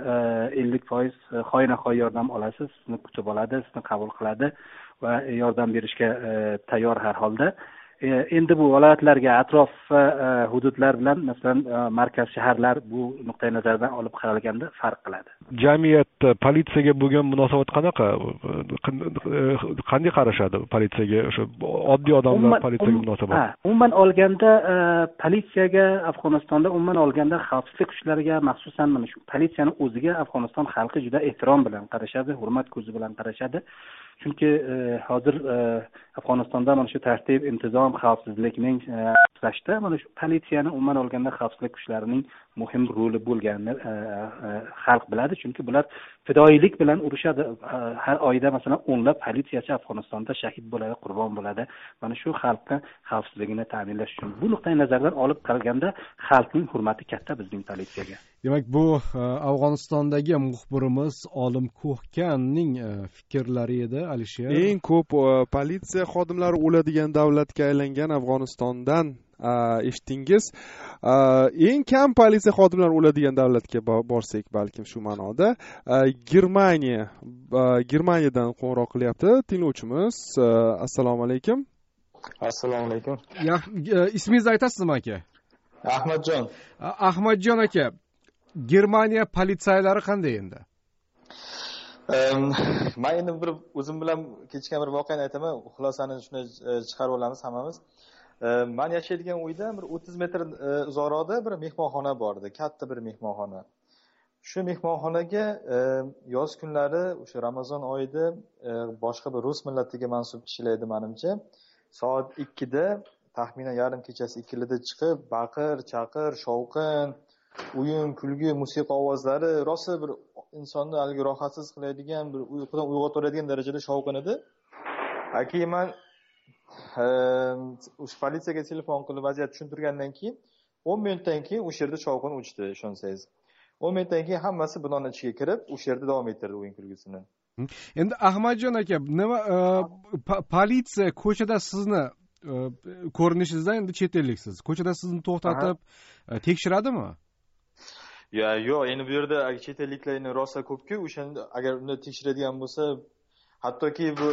50% xoynahoy yordam olasiz. Sizni kutib oladi, sizni qabul qiladi va yordam berishga tayyor har holda. Endi bu viloyatlarga, atrof hududlar bilan masalan markaz shaharlar bu nuqtai nazardan olib qaralganda farq qiladi. Jamiyatda politsiyaga bo'lgan munosabat qanaqa? Qanday qarashadi politsiyaga, o'sha oddiy odamlar politsiyaga munosabat? Umuman olganda politsiyaga Afg'onistonda umuman olganda xavfsizlik kuchlariga, maxsusan mana shu politsiyani o'ziga Afg'oniston xalqi juda ehtirom bilan qarashadi, hurmat ko'zi bilan qarashadi. Chunki hozir Afg'onistonda mana shu tartib, intizom, xavfsizlikning asrashda mana shu politsiyani umuman olganda xavfsizlik kuchlarining muhim roli bo'lganini xalq biladi. Chunki bular fidoyilik bilan urushadi. Har oyda masalan o'nlab politsiyachi Afg'onistonda shahid bo'ladi, qurbon bo'ladi. Mana shu xalqning xavfsizligini ta'minlash uchun bu nuqtai nazardan olib qaralganda xalqning hurmati katta bizning politsiyaga. Demak, bu Afg'onistondagi muxbirimiz Olim Ko'hkanning fikrlari edi, Alisher. Eng ko'p politsiya xodimlari o'ladigan davlatga aylangan Afg'onistondan eshitdingiz. Eng kam politsiya xodimlari o'ladigan davlatga borsak, balkim shu ma'noda Germaniyadan qo'ng'iroq qilyapti tinglovchimiz. Assalomu alaykum. Assalomu alaykum. Ismingizni aytasizmi aka? Ahmadjon. Ahmadjon aka, Germaniya politsiyalari qanday endi? Men endi bir o'zim bilan kechgan bir voqeani aytaman. Xulosani shunday chiqarib olamiz hammamiz. Men yashaydigan uyda bir 30 metr uzoqroqda bir mehmonxona bor edi, katta bir mehmonxona. Shu mehmonxonaga yoz kunlari o'sha Ramazon oyida boshqa bir rus millatiga mansub kishilar edi menimcha. Soat 2da, taxminan yarim kechasi 2da chiqib, baqir, chaqir, shovqin, o'yin, kulgi, musiqa ovozlari rosa bir insonni algi rohatsiz qiladigan, bir uyqudan uyg'otadigan darajada shovqin edi. Keyin men o'sha politsiyaga telefon qilib vaziyat tushuntirgandan keyin 10 minutdan keyin o'sha yerda shovqin o'chdi, ishonsangiz. 10 minutdan keyin hammasi binoning ichiga kirib, o'sha yerda davom ettirdi o'yin kulgisini. Endi Ahmadjon aka, nima politsiya ko'chada sizni ko'rinishingizda endi chet elliksiz. Ko'chada sizni to'xtatib tekshiradimi? Yo'q, endi bu yerda chet elliklarni rosa ko'pku, o'shanda agar uni tekshiradigan bo'lsa, hattoki bu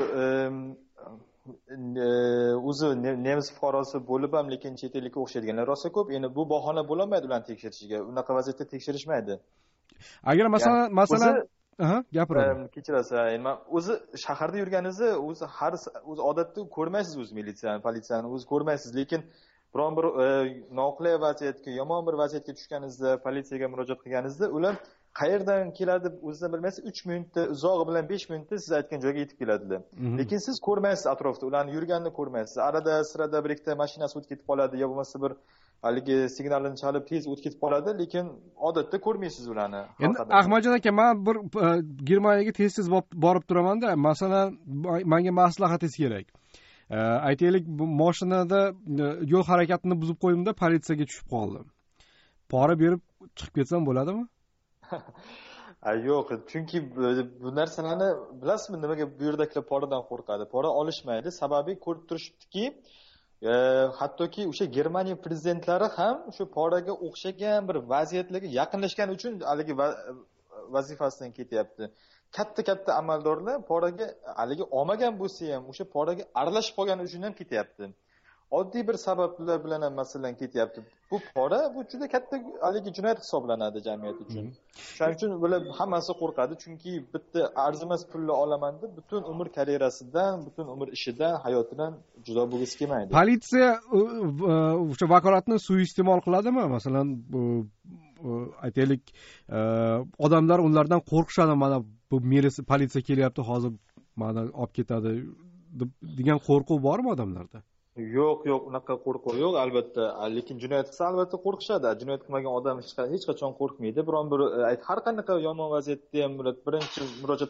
o'zi nemis fuqarosi bo'lib ham lekin chet ellikka o'xshaydiganlar rosa ko'p. Endi bu bahona bo'la olmaydi ularni tekshirishiga. Unaqa vaziyatda tekshirishmaydi. Agar masalan gapiradi. Kechirasiz. Men o'zi shaharda yurganingizda o'zi odatda ko'rmaysiz o'z militsiyani, politsiyani o'zi ko'rmaysiz, lekin biron bir noqulay vaziyatga, yomon bir vaziyatga tushganingizda, politsiyaga murojaat qilganingizda, ular qayerdan keladi o'zingizdan bilmaysiz, 3 minutda, uzog'i bilan 5 minutda siz aytgan joyga yetib keladilar. Lekin siz ko'rmaysiz atrofda, ularni yurganini ko'rmaysiz. Arada sirada bir ikkita mashinasi o'tib ketib qoladi, yo bo'lmasa bir haligi signalini chalib tez o'tib ketib qoladi, lekin odatda ko'rmaysiz ularni. Endi Ahmadjon aka, men bir Germaniyaga tez-tez borib turaman-da, masalan, menga maslahatingiz kerak. Aytaylik, bu mashinada yo'l harakatini buzib qo'yimda politsiyaga tushib qoldim. Pora berib chiqib ketsam bo'ladimi? Yo'q, chunki bu narsalarni bilasizmi, nimaga bu yerdagilar poradan qo'rqadi? Pora olishmaydi. Sababi ko'rib turishibdiki, hattoki o'sha Germaniya prezidentlari ham o'sha poraga o'xshagan bir vaziyatlarga yaqinlashgani uchun haligi vazifasidan ketyapti. Katta amaldorlar poraga haligi olmagan bo'lsa ham o'sha poraga aralashib qolgani uchun ham ketyapti. Oddiy bir sabablar bilan ham masalan ketyapti. Bu pora bu juda katta haligi jinoyat hisoblanadi jamiyat uchun. Shuning uchun bular hammasi qo'rqadi, chunki bitta arzimas pulni olaman deb butun umr karyerasidan, butun umr ishidan, hayotidan judo bo'lgisi kelmaydi. Politsiya o'sha vakolatni suiiste'mol qiladimi? Masalan, aytaylik, odamlar ulardan qo'rqishadi, mana bu politsiya kelyapti, hozir mana olib ketadi degan qo'rquv bormi odamlarda? Yo'q, unaqa qo'rquv yo'q, albatta. Lekin jinoyat qilsa albatta qo'rqishadi. Jinoyat qilmagan odam hech qachon qo'rqmaydi. Biron bir har qanaqa yomon vaziyatda ham birinchi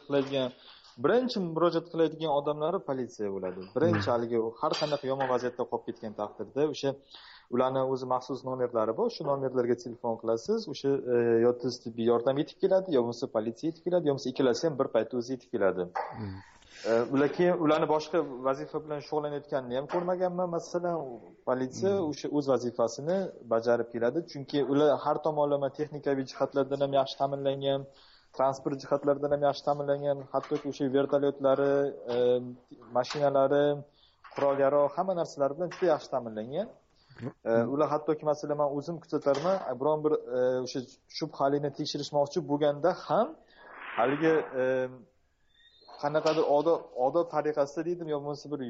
murojaat qiladigan odamlari politsiya bo'ladi. Birinchi haligi har qanaqa yomon vaziyatda qolib ketgan taqdirda o'sha ularning o'zi maxsus nomerlari bor. Shu nomerlarga telefon qilasiz, o'sha yo tez tibbiy yordam yetib keladi, yo bo'lmasa politsiya yetib keladi, yo bo'lmasa ikkalasi ham bir paytda o'zi yetib keladi. Lekin ularni boshqa vazifa bilan shug'ullanayotganini ham ko'rmaganman. Masalan, politsiya o'sha o'z vazifasini bajarib keladi, chunki ular har tomonlama texnikaviy jihatlardan ham yaxshi ta'minlangan, transport jihatlaridan ham yaxshi ta'minlangan, hattoki o'sha vertolyotlari, mashinalari, qurol-yarog' hamma narsalari bilan juda yaxshi ta'minlangan. Ular hattoki masalan men o'zim kuzatarman, biron bir o'sha shubhalini tekshirishmoqchi bo'lganda ham haligi qanaqadir odob tariqasida deydim, yo bo'lmasa bir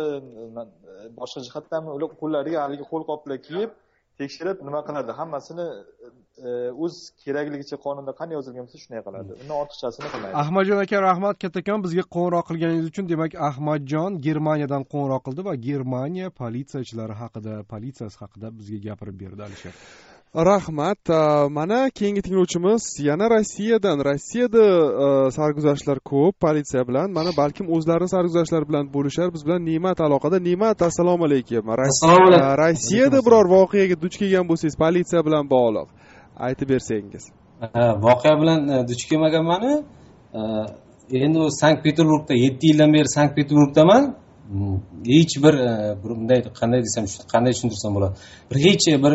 boshqa jihatdan ular qo'llariga haligi qo'lqoplar kiyib tekshirib nima qiladi, hammasini o'z kerakligicha qonunda qanday yozilgan bo'lsa shunday qiladi. Undan ortiqchasini qilmaydi. Ahmadjon aka, rahmat kattakon bizga qo'ng'iroq qilganingiz uchun. Demak, Ahmadjon Germaniyadan qo'ng'iroq qildi va Germaniya politsiyachilari politsiyasi haqida bizga gapirib berdi. Alisher, rahmat. Mana keyingi tinglovchimiz yana Rossiyada sarguzashtlar ko'p politsiya bilan. Mana balkim o'zlari sarguzashtlar bilan bo'lishar. Biz bilan Ne'mat aloqada. Ne'mat, assalomu alaykum. Rossiyada biror voqeaga duch kelgan bo'lsangiz politsiya bilan bog'liq aytib bersangiz. Voqea bilan duch kelmaganman. Endi Sankt-Peterburgda 7 yildan beri Sankt-Peterburgdaman. Hech bir bunday qanday desam, qanday tushuntirsam bo'ladi. Hech bir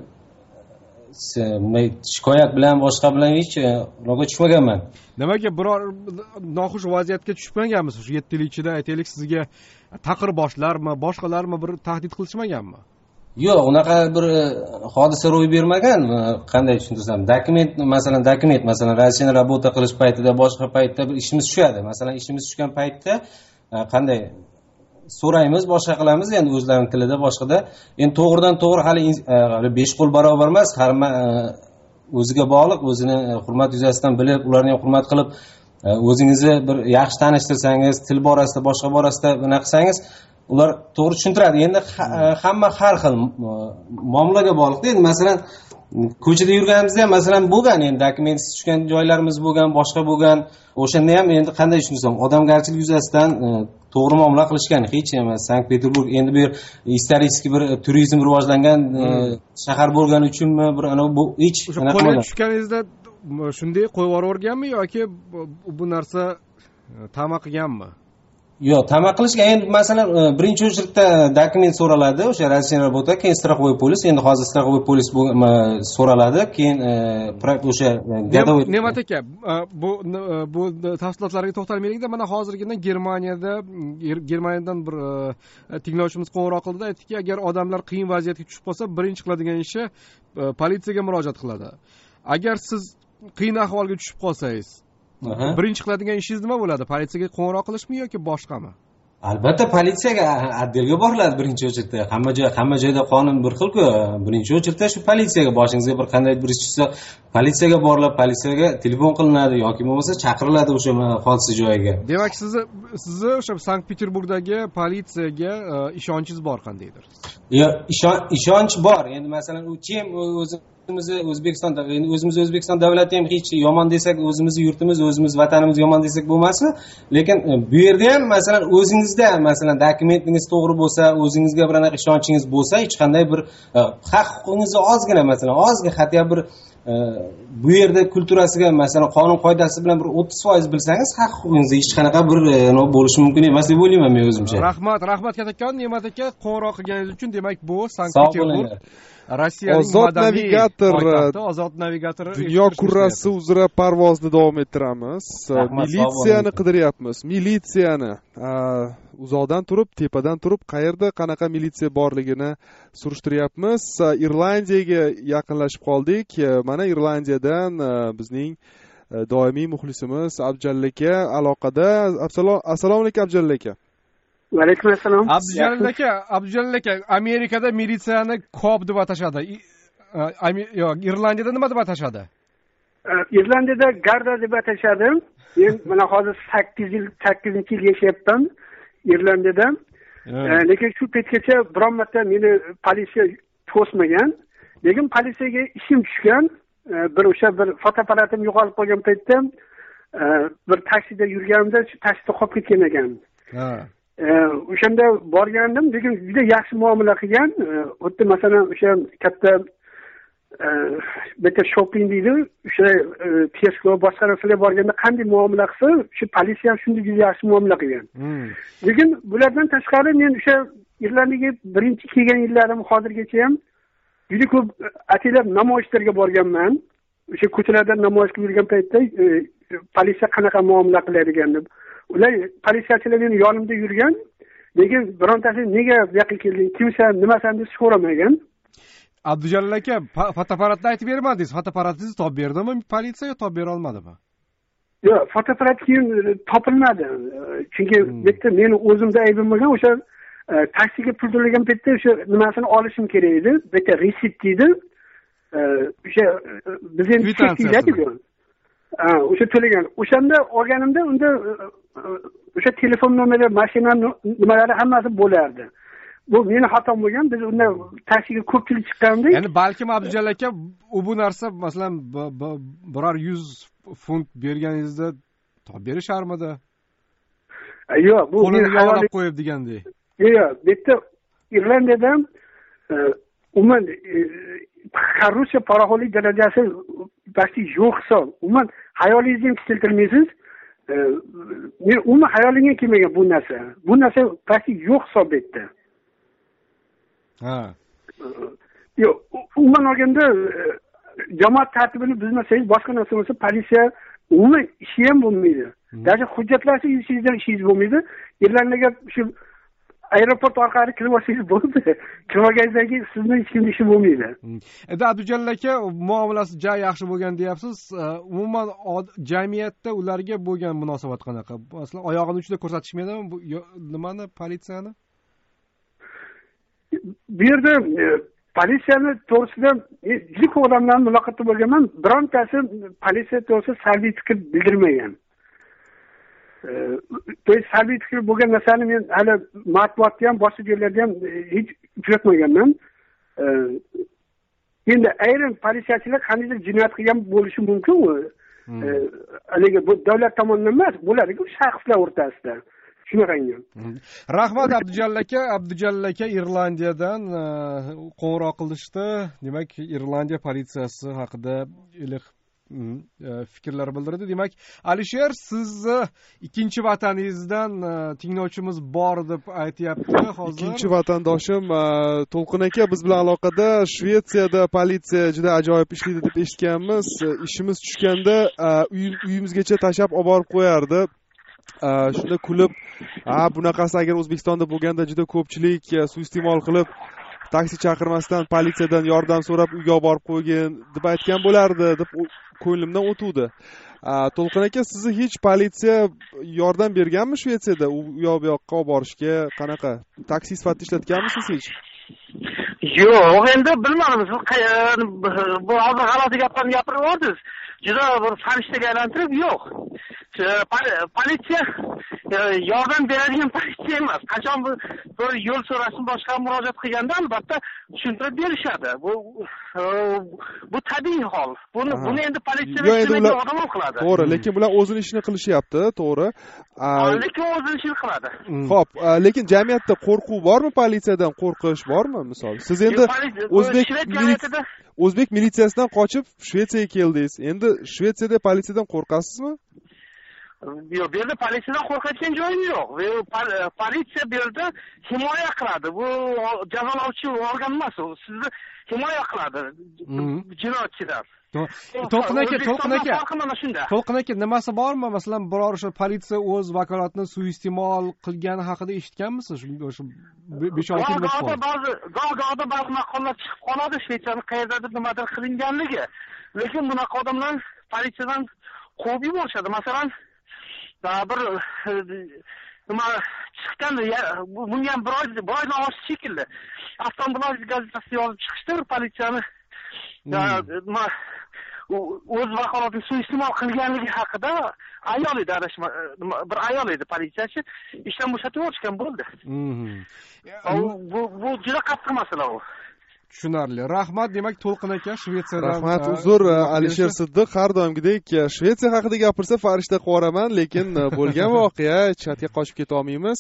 shikoyat bilan boshqa bilan hech ularga tushmaganman. Nimaga biror noxush vaziyatga tushib qolganmisiz? Shu 7 yil ichida aytaylik sizga taqir boshlarmi, boshqalarmi bir tahdid qilishmaganmi? Yo'q, unaqa bir hodisa ro'y bermagan. Qanday tushuntirsam, dokument masalan Rossiyada rabota qilish paytida, boshqa paytda bir ishimiz tushadi. Masalan, ishimiz tushgan paytda qanday so'raymiz, boshqa qilamiz, endi o'zlarining tilida, boshqada. Endi to'g'ridan to'g'ri hali 5 qo'l barobar emas, hamma o'ziga bog'liq, o'zini hurmat yuzasidan bilib, ularni ham hurmat qilib, o'zingizni bir yaxshi tanishtirsangiz, til borasida, boshqa borasida bunaqa qilsangiz, ular to'g'ri tushuntiradi. Endi hamma har xil muomalaga bog'liq. Endi masalan, ko'chada yurganimizda ham masalan bo'lgan, endi dokumentsiz tushgan joylarimiz bo'lgan, boshqa bo'lgan. O'shanda ham endi qanday tushunsam, odamgarchilik yuzasidan to'g'ri muomala qilishgan. Hech emas. Sankt-Peterburg endi bir historisk bir turizm rivojlangan shahar bo'lgani uchunmi, bir ana bu hech qo'lga tushganingizda shunday qo'yib yuborganmi yoki bu narsa tama qilganmi? Yo'q, tama qilishgan. Endi masalan, birinchi o'chirda dokument so'raladi, o'sha Rossiya rabota, keyin страховой polis, endi hozir страховой polis so'raladi, keyin o'sha gadovoy. Ne'mat aka, bu tafsilotlarga to'xtalmaylik-da, mana hozirgina Germaniyadan bir tinglovchimiz qo'ng'iroq qildi, aytdiki, agar odamlar qiyin vaziyatga tushib qolsa, birinchi qiladigan ishi politsiyaga murojaat qiladi. Agar siz qiyin ahvolga tushib qolsangiz, birinchi qiladigan ishingiz nima bo'ladi? Politsiyaga qo'ng'iroq qilishmi yoki boshqami? Albatta politsiyaga, отделga boriladi birinchi o'chirda. Hamma joyda qonun bir xil-ku. Birinchi o'chirda shu politsiyaga, boshingizga bir qanday bir ish tushsa, politsiyaga borilib, politsiyaga telefon qilinadi yoki bo'lmasa chaqiriladi o'sha hodisa joyiga. Demak, sizni o'sha Sankt-Peterburgdagi politsiyaga ishonchingiz bor qandaydir? Yo'q, ishonch bor. Endi masalan, u kim O'zbekistonda, endi O'zbekiston davlati ham hech yomon desak, o'zimizni yurtimiz, o'zimiz vatanimiz yomon desak bo'lmasmi? Lekin bu yerda ham masalan o'zingizda masalan dokumentingiz to'g'ri bo'lsa, o'zingizga bir anaqa ishonchingiz bo'lsa, hech qanday bir haq huquqingizni ozgina masalan, hatto bir bu yerda kulturasiga masalan qonun qoidasi bilan bir 30% bilsangiz haq huquqingizda hech qanaqa bir bo'lishi mumkin emas deb o'ylayman men o'zimcha. Rahmat kattakon, Ne'mat aka, qo'ng'iroq qilganingiz uchun. Demak, bu Sankt-Peterburg Rossiyaning Ozod navigator Ozod navigator dunyo kurrasi uzra parvozni davom ettiramiz. Militsiyani qidiryapmiz. Militsiyani uzoqdan turib, tepadan turib, qayerda qanaqa militsiya borligini surishtiryapmiz. Irlandiyaga yaqinlashib qoldik. Mana Irlandiyadan bizning doimiy muxlisimiz Abjalla aka aloqada. Assalomu alaykum Abjalla aka. Va alaykum assalom. Abjalla aka, Amerikada militsiyani cop deb atashadi. Irlandiyada nima deb atashadi? Irlandiyada garda deb atashadi. Men mana hozir 8-yil yashayapman Irlandiyada. Lekin shu paytgacha biron marta meni politsiya to'smagan. Lekin politsiyaga ishim tushgan. Bir fotoapparatim yo'qolib qolgan paytda bir taksida yurganimda shu taksida qolib ketgan ekan. O'shanda borgandim, lekin juda yaxshi muomala qilgan. Xuddi masalan o'sha katta bitta shopping deydi, o'sha Tesco boshqa narsalarga borganda qanday muomala qilsa, shu politsiya ham shunday juda yaxshi muomala qilgan. Lekin bulardan tashqari men o'sha Irlandiyaga birinchi kelgan yillarim hozirgacha ham juda ko'p atalab namoyishlarga borganman. O'sha ko'chalarda namoyish qilib yurgan paytda politsiya qanaqa muomala qiladigan deb. Ular politsiyachilar meni yonimda yurgan, lekin birontasi nega bu yoqqa kelding, kimsan, nimasan deb so'ramagan. Abdujallal aka, fotoapparatni aytib bermadingiz. Fotoapparatingizni topib berdimi politsiya yo topib bera olmadimi? Yo'q, fotoapparat keyin topilmadi. Chunki bu yerda meni o'zimda aybim bo'lgan, o'sha taksiga pul to'lagan paytda o'sha nimasini olishim kerak edi. Bu yerda resit deydi. O'sha bizning cheklaydi-ku. O'sha to'lagan. O'shanda olganimda unda o'sha telefon nomeri, mashina nimalari hammasi bo'lardi. Bu meni xatom bo'lgan. Biz unda taksiga ko'pchilik chiqqandik. Ya'ni balkim Abdujallal aka bu narsa masalan biror 100 funt berganingizda topib berisharmidi? Yo'q, bu meni xayolan qo'yib degandek. Yo'q, bu yerda Irlandiyadan umuman korrupsiya poraxo'rlik darajasi basti yo'q hisob. Umuman hayolingizni ham keltirmaysiz. Men umuman hayolimga kelmagan bu narsa. Bu narsa basti yo'q hisob etdi. Yo'q, umuman olganda jamoat tartibini buzmasangiz, boshqa narsa bo'lsa politsiya umuman ishi ham bo'lmaydi. Даже hujjatlarsiz ishingizdan ishingiz bo'lmaydi. Irlandiyaga shu aeroport orqali kirib olsangiz bo'ldi. Kirib olganingizdan keyin sizni hech kimning ishi bo'lmaydi. Endi Abdujallal aka muomalasi juda yaxshi bo'lgan deyapsiz. Umuman jamiyatda ularga bo'lgan munosabat qanaqa? Masalan, oyog'ini uchida ko'rsatishmaydimi bu nimani, politsiyani? Bu yerda politsiyani to'g'risida juda ko'p odam bilan muloqotda bo'lganman. Birontasi politsiya to'g'risida salbiy fikr bildirmagan. Salbiy fikr bo'lgan narsani men hali matbuotda ham, boshqa joylarda ham hech uchratmaganman. Endi ayrim politsiyachilar qandaydir jinoyat qilgan bo'lishi mumkin-ku. Haligi bu davlat tomonidan emas, bo'ladi-ku shaxslar o'rtasida. Shunaqangi. Rahmat Abdujallal aka Irlandiyadan qo'ng'iroq qilishdi. Demak, Irlandiya politsiyasi haqida iliq fikrlar bildirdi. Demak, Alisher, sizni ikkinchi vataningizdan tinglovchimiz bor deb aytayapti hozir. Ikkinchi vatandoshim To'lqin aka biz bilan aloqada. Shvetsiyada politsiya juda ajoyib ishlaydi deb eshitganmiz. Ishimiz tushganda uyimizgacha tashab olib borib qo'yardi. Shunda kulib, bunaqasi agar O'zbekistonda bo'lganda juda ko'pchilik suiiste'mol qilib taksi chaqirmasdan politsiyadan yordam so'rab uyga olib borib qo'ygin deb aytgan bo'lardi deb ko'nglimdan o'tuvdi. To'lqin aka, sizni hech politsiya yordam berganmi Shvetsiyada u yoq bu yoqqa olib borishga? Qanaqa taksi sifatida ishlatganmisiz hech? Yo'q, endi bilmadim, siz bu hozir g'alati gaplarni gapirib yordingiz. Juda bir farishtaga aylantirib, yo'q. politsiya yordam beradigan politsiya emas. Qachon bir yo'l so'rashni boshqa murojaat qilganda albatta tushuntirib berishadi. Bu tabiiy hol. Buni endi politsiya odam qiladi. To'g'ri, lekin bular o'zini ishini qilishyapti, to'g'ri. Lekin o'zini ishini qiladi. Xo'p, lekin jamiyatda qo'rquv bormi, politsiyadan qo'rqish bormi, misol? Siz endi o'zbek militsiyasidan qochib Shvetsiyaga keldingiz. Endi Shvetsiyada politsiyadan qo'rqasizmi? Yo'q, bu yerda politsiyadan qo'rqadigan joyim yo'q. Politsiya bu yerda himoya qiladi. Bu jazolovchi organ emas, u sizni himoya qiladi jinoyatchidan. To'lqin aka, nimasi bormi? Masalan, biror o'sha politsiya o'z vakolatini suiiste'mol qilgani haqida eshitganmisiz? O'sha 5-6 yil go'g'da ba'zi maqollar chiqib qoladi, Shvetsiyada qayerdadir nimadir qilinganligi. Lekin bunaqa odamlar politsiyadan quvib yuborishadi. Masalan, bir nima chiqqanda bunga ham bir oydan oshdi shekilli. Avtomobil gazetasida yozib chiqishdi politsiyani o'z vakolatini suiiste'mol qilganligi haqida. Ayol edi, bir ayol edi politsiyachi, ishdan bo'shatib yuborishgan bo'ldi. Bu juda qattiq masala u. Tushunarli. Rahmat. Demak, To'lqin aka Shvetsiyadan. Rahmat. Uzr, Alisher Siddiq har doimgidek Shvetsiya haqida gapirsa farishta qoraman, lekin bo'lgan voqea chatga qochib keta olmaymiz.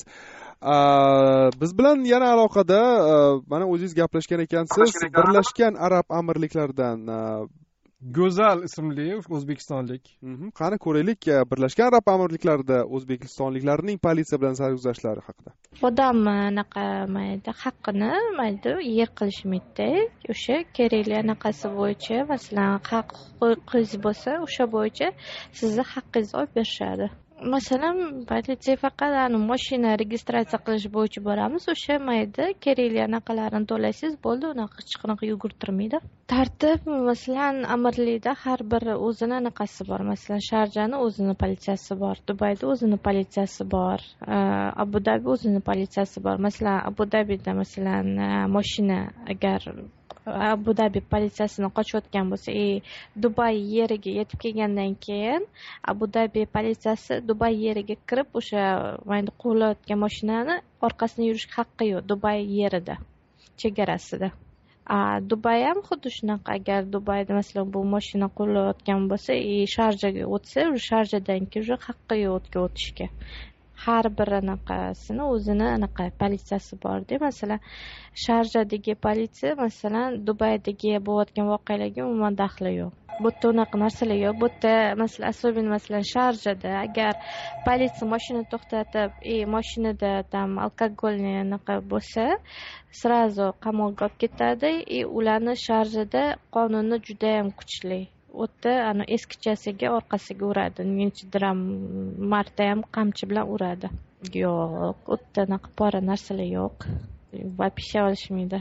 Biz bilan yana aloqada mana o'zingiz gaplashgan ekansiz, Birlashgan Arab Amirliklaridan Go'zal ismli o'zbekistonlik. Qani ko'raylik Birlashgan Arab Amirliklarida o'zbekistonliklarning politsiya bilan sarguzashtlari haqida. Odam anaqa haqqini yer qilishmaydi. O'sha kerakli anaqasi bo'yicha, masalan, haq huquqingiz bo'lsa, o'sha bo'yicha sizni haqqingizni olib berishadi. Masalan, politsiya faqat mashina registratsiya qilish bo'yicha boramiz. O'sha kerakli anaqalarini to'laysiz, bo'ldi, unaqa hech qanaqa yugurtirmaydi. Tartib, masalan, amirlikda har bir o'zini anaqasi bor. Masalan, Sharjani o'zini politsiyasi bor, Dubayda o'zini politsiyasi bor, Abu Dabi o'zini politsiyasi bor. Masalan, Abu Dabida masalan mashina agar Abu Dabi politsiyasini qochayotgan bo'lsa, Dubay yeriga yetib kelgandan keyin Abu Dabi politsiyasi Dubay yeriga kirib, o'sha quvlayotgan mashinani orqasidan yurish haqqi yo'q Dubay yerida, chegarasida. Dubay ham xuddi shunaqa. Agar Dubayda masalan bu mashina quvlayotgan bo'lsa, Sharjaga o'tsa, Sharjadan keyin haqqi yo'q o'tishga. Har bir anaqasini o'zini anaqa politsiyasi bor-da. Masalan, Sharjadagi politsiya masalan Dubaydagi bo'layotgan voqealarga umuman daxli yo'q. Bu yerda unaqa narsalar yo'q. Bu yerda masalan asosan masalan Sharjada agar politsiya mashina to'xtatib, mashinada tam alkogolni anaqa bo'lsa, srazu qamoqqa olib ketadi. Ularni Sharjada qonuni juda ham kuchli. O'tda eskichasiga orqasiga uradi. Nechidir marta ham qamchi bilan uradi. Yo'q, o'tda anaqa pora narsalar yo'q. Вообще olishmaydi.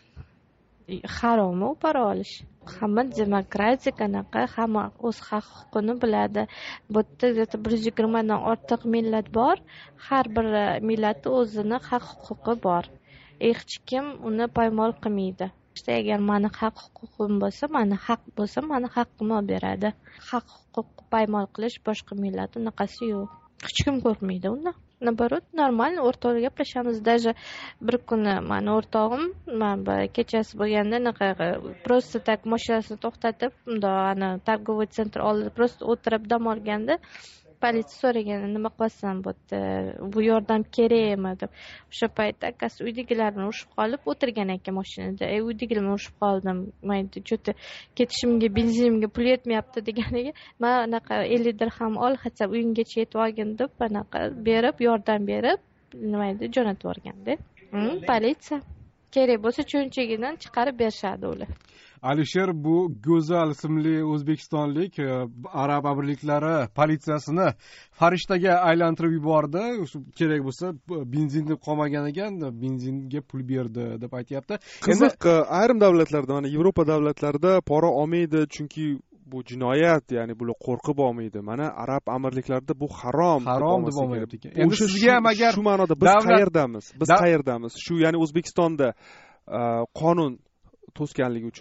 Harom u pora olish. Hamma demokratik anaqa, hamma o'z haq huquqini biladi. Bu yerda 120 dan ortiq millat bor. Har bir millatda o'zini haq huquqi bor. Hech kim uni poymol qilmaydi. Agar mani haq huquqim bo'lsa, mani haqqimni olib beradi. Haq huquq poymol qilish boshqa millat unaqasi yo'q. Hech kim qo'rqmaydi undan. Naborot, normal o'rtoqlar gaplashamiz. Даже bir kuni mani o'rtog'im, kechasi bo'lganda просто tak mashinasini to'xtatib, торговый центр oldida просто o'tirib dam olganda politsiya so'ragan, nima qilasan bu yordam kerakmi deb. O'sha paytda akasi uydagilarni urishib qolib o'tirgan ekan mashinada. Uydagilarni urishib qoldim. Mayli, cho'ta ketishimga benzinimga pul yetmayapti deganiga, "Men anaqa 50 dirham ol, hatto uyinggacha yetib olgin" deb anaqa berib, yordam berib, nima edi, jo'natib yuborganda. Politsiya kerak bo'lsa cho'nchagidan chiqarib berishadi ular. Alisher, bu Go'zal ismli o'zbekistonlik Arab Amirliklari politsiyasini farishtaga aylantirib yubordi. Kerak bo'lsa benzin deb qolmagan ekan, benzinga pul berdi deb aytayapti. Qiziq, ayrim davlatlarda, mana Yevropa davlatlarida pora olmaydi, chunki bu jinoyat, ya'ni bular qo'rqib olmaydi. Mana Arab Amirliklarida bu harom deb olmayapti ekan. Endi sizga ham agar shu ma'noda biz qayerdamiz? Biz qayerdamiz? Shu, ya'ni O'zbekistonda qonun to'sganligi uchun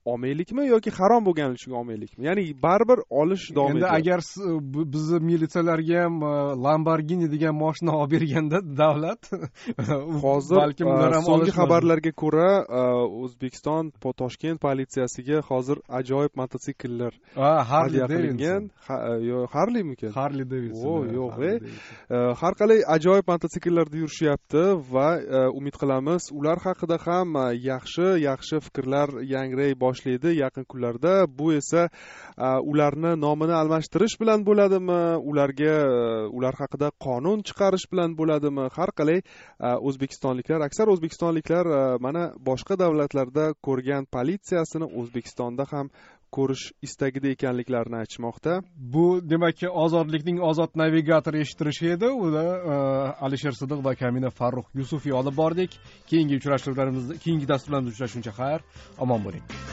olmaylikmi yoki harom bo'lgani uchun olmaylikmi? Ya'ni baribir olish davom endi etyapti. agar bizni militsiyalarga ham Lamborghini degan mashina olib berganda davlat hozir balkim ular ham so'nggi xabarlarga ko'ra O'zbekiston Toshkent politsiyasiga hozir ajoyib mototsikllar Harley qilingan. Harleymikan? Harley Davidson. Yo'q, har qalay ajoyib mototsikllarda yurishyapti va umid qilamiz ular haqida ham yaxshi fikrlar yangray boshlaydi yaqin kunlarda. Bu esa ularni nomini almashtirish bilan bo'ladimi, ular haqida qonun chiqarish bilan bo'ladimi? Har qalay aksar o'zbekistonliklar mana boshqa davlatlarda ko'rgan politsiyasini O'zbekistonda ham ko'rish istagida ekanliklarini aytishmoqda. Bu demakki ozodlikning ozod navigatori eshittirishi edi. Unda Alisher Sidiq va Kamina Farruh Yusufiy olib bordik. Keyingi dasturlarimizda uchrashguncha xayr, omon bo'ling.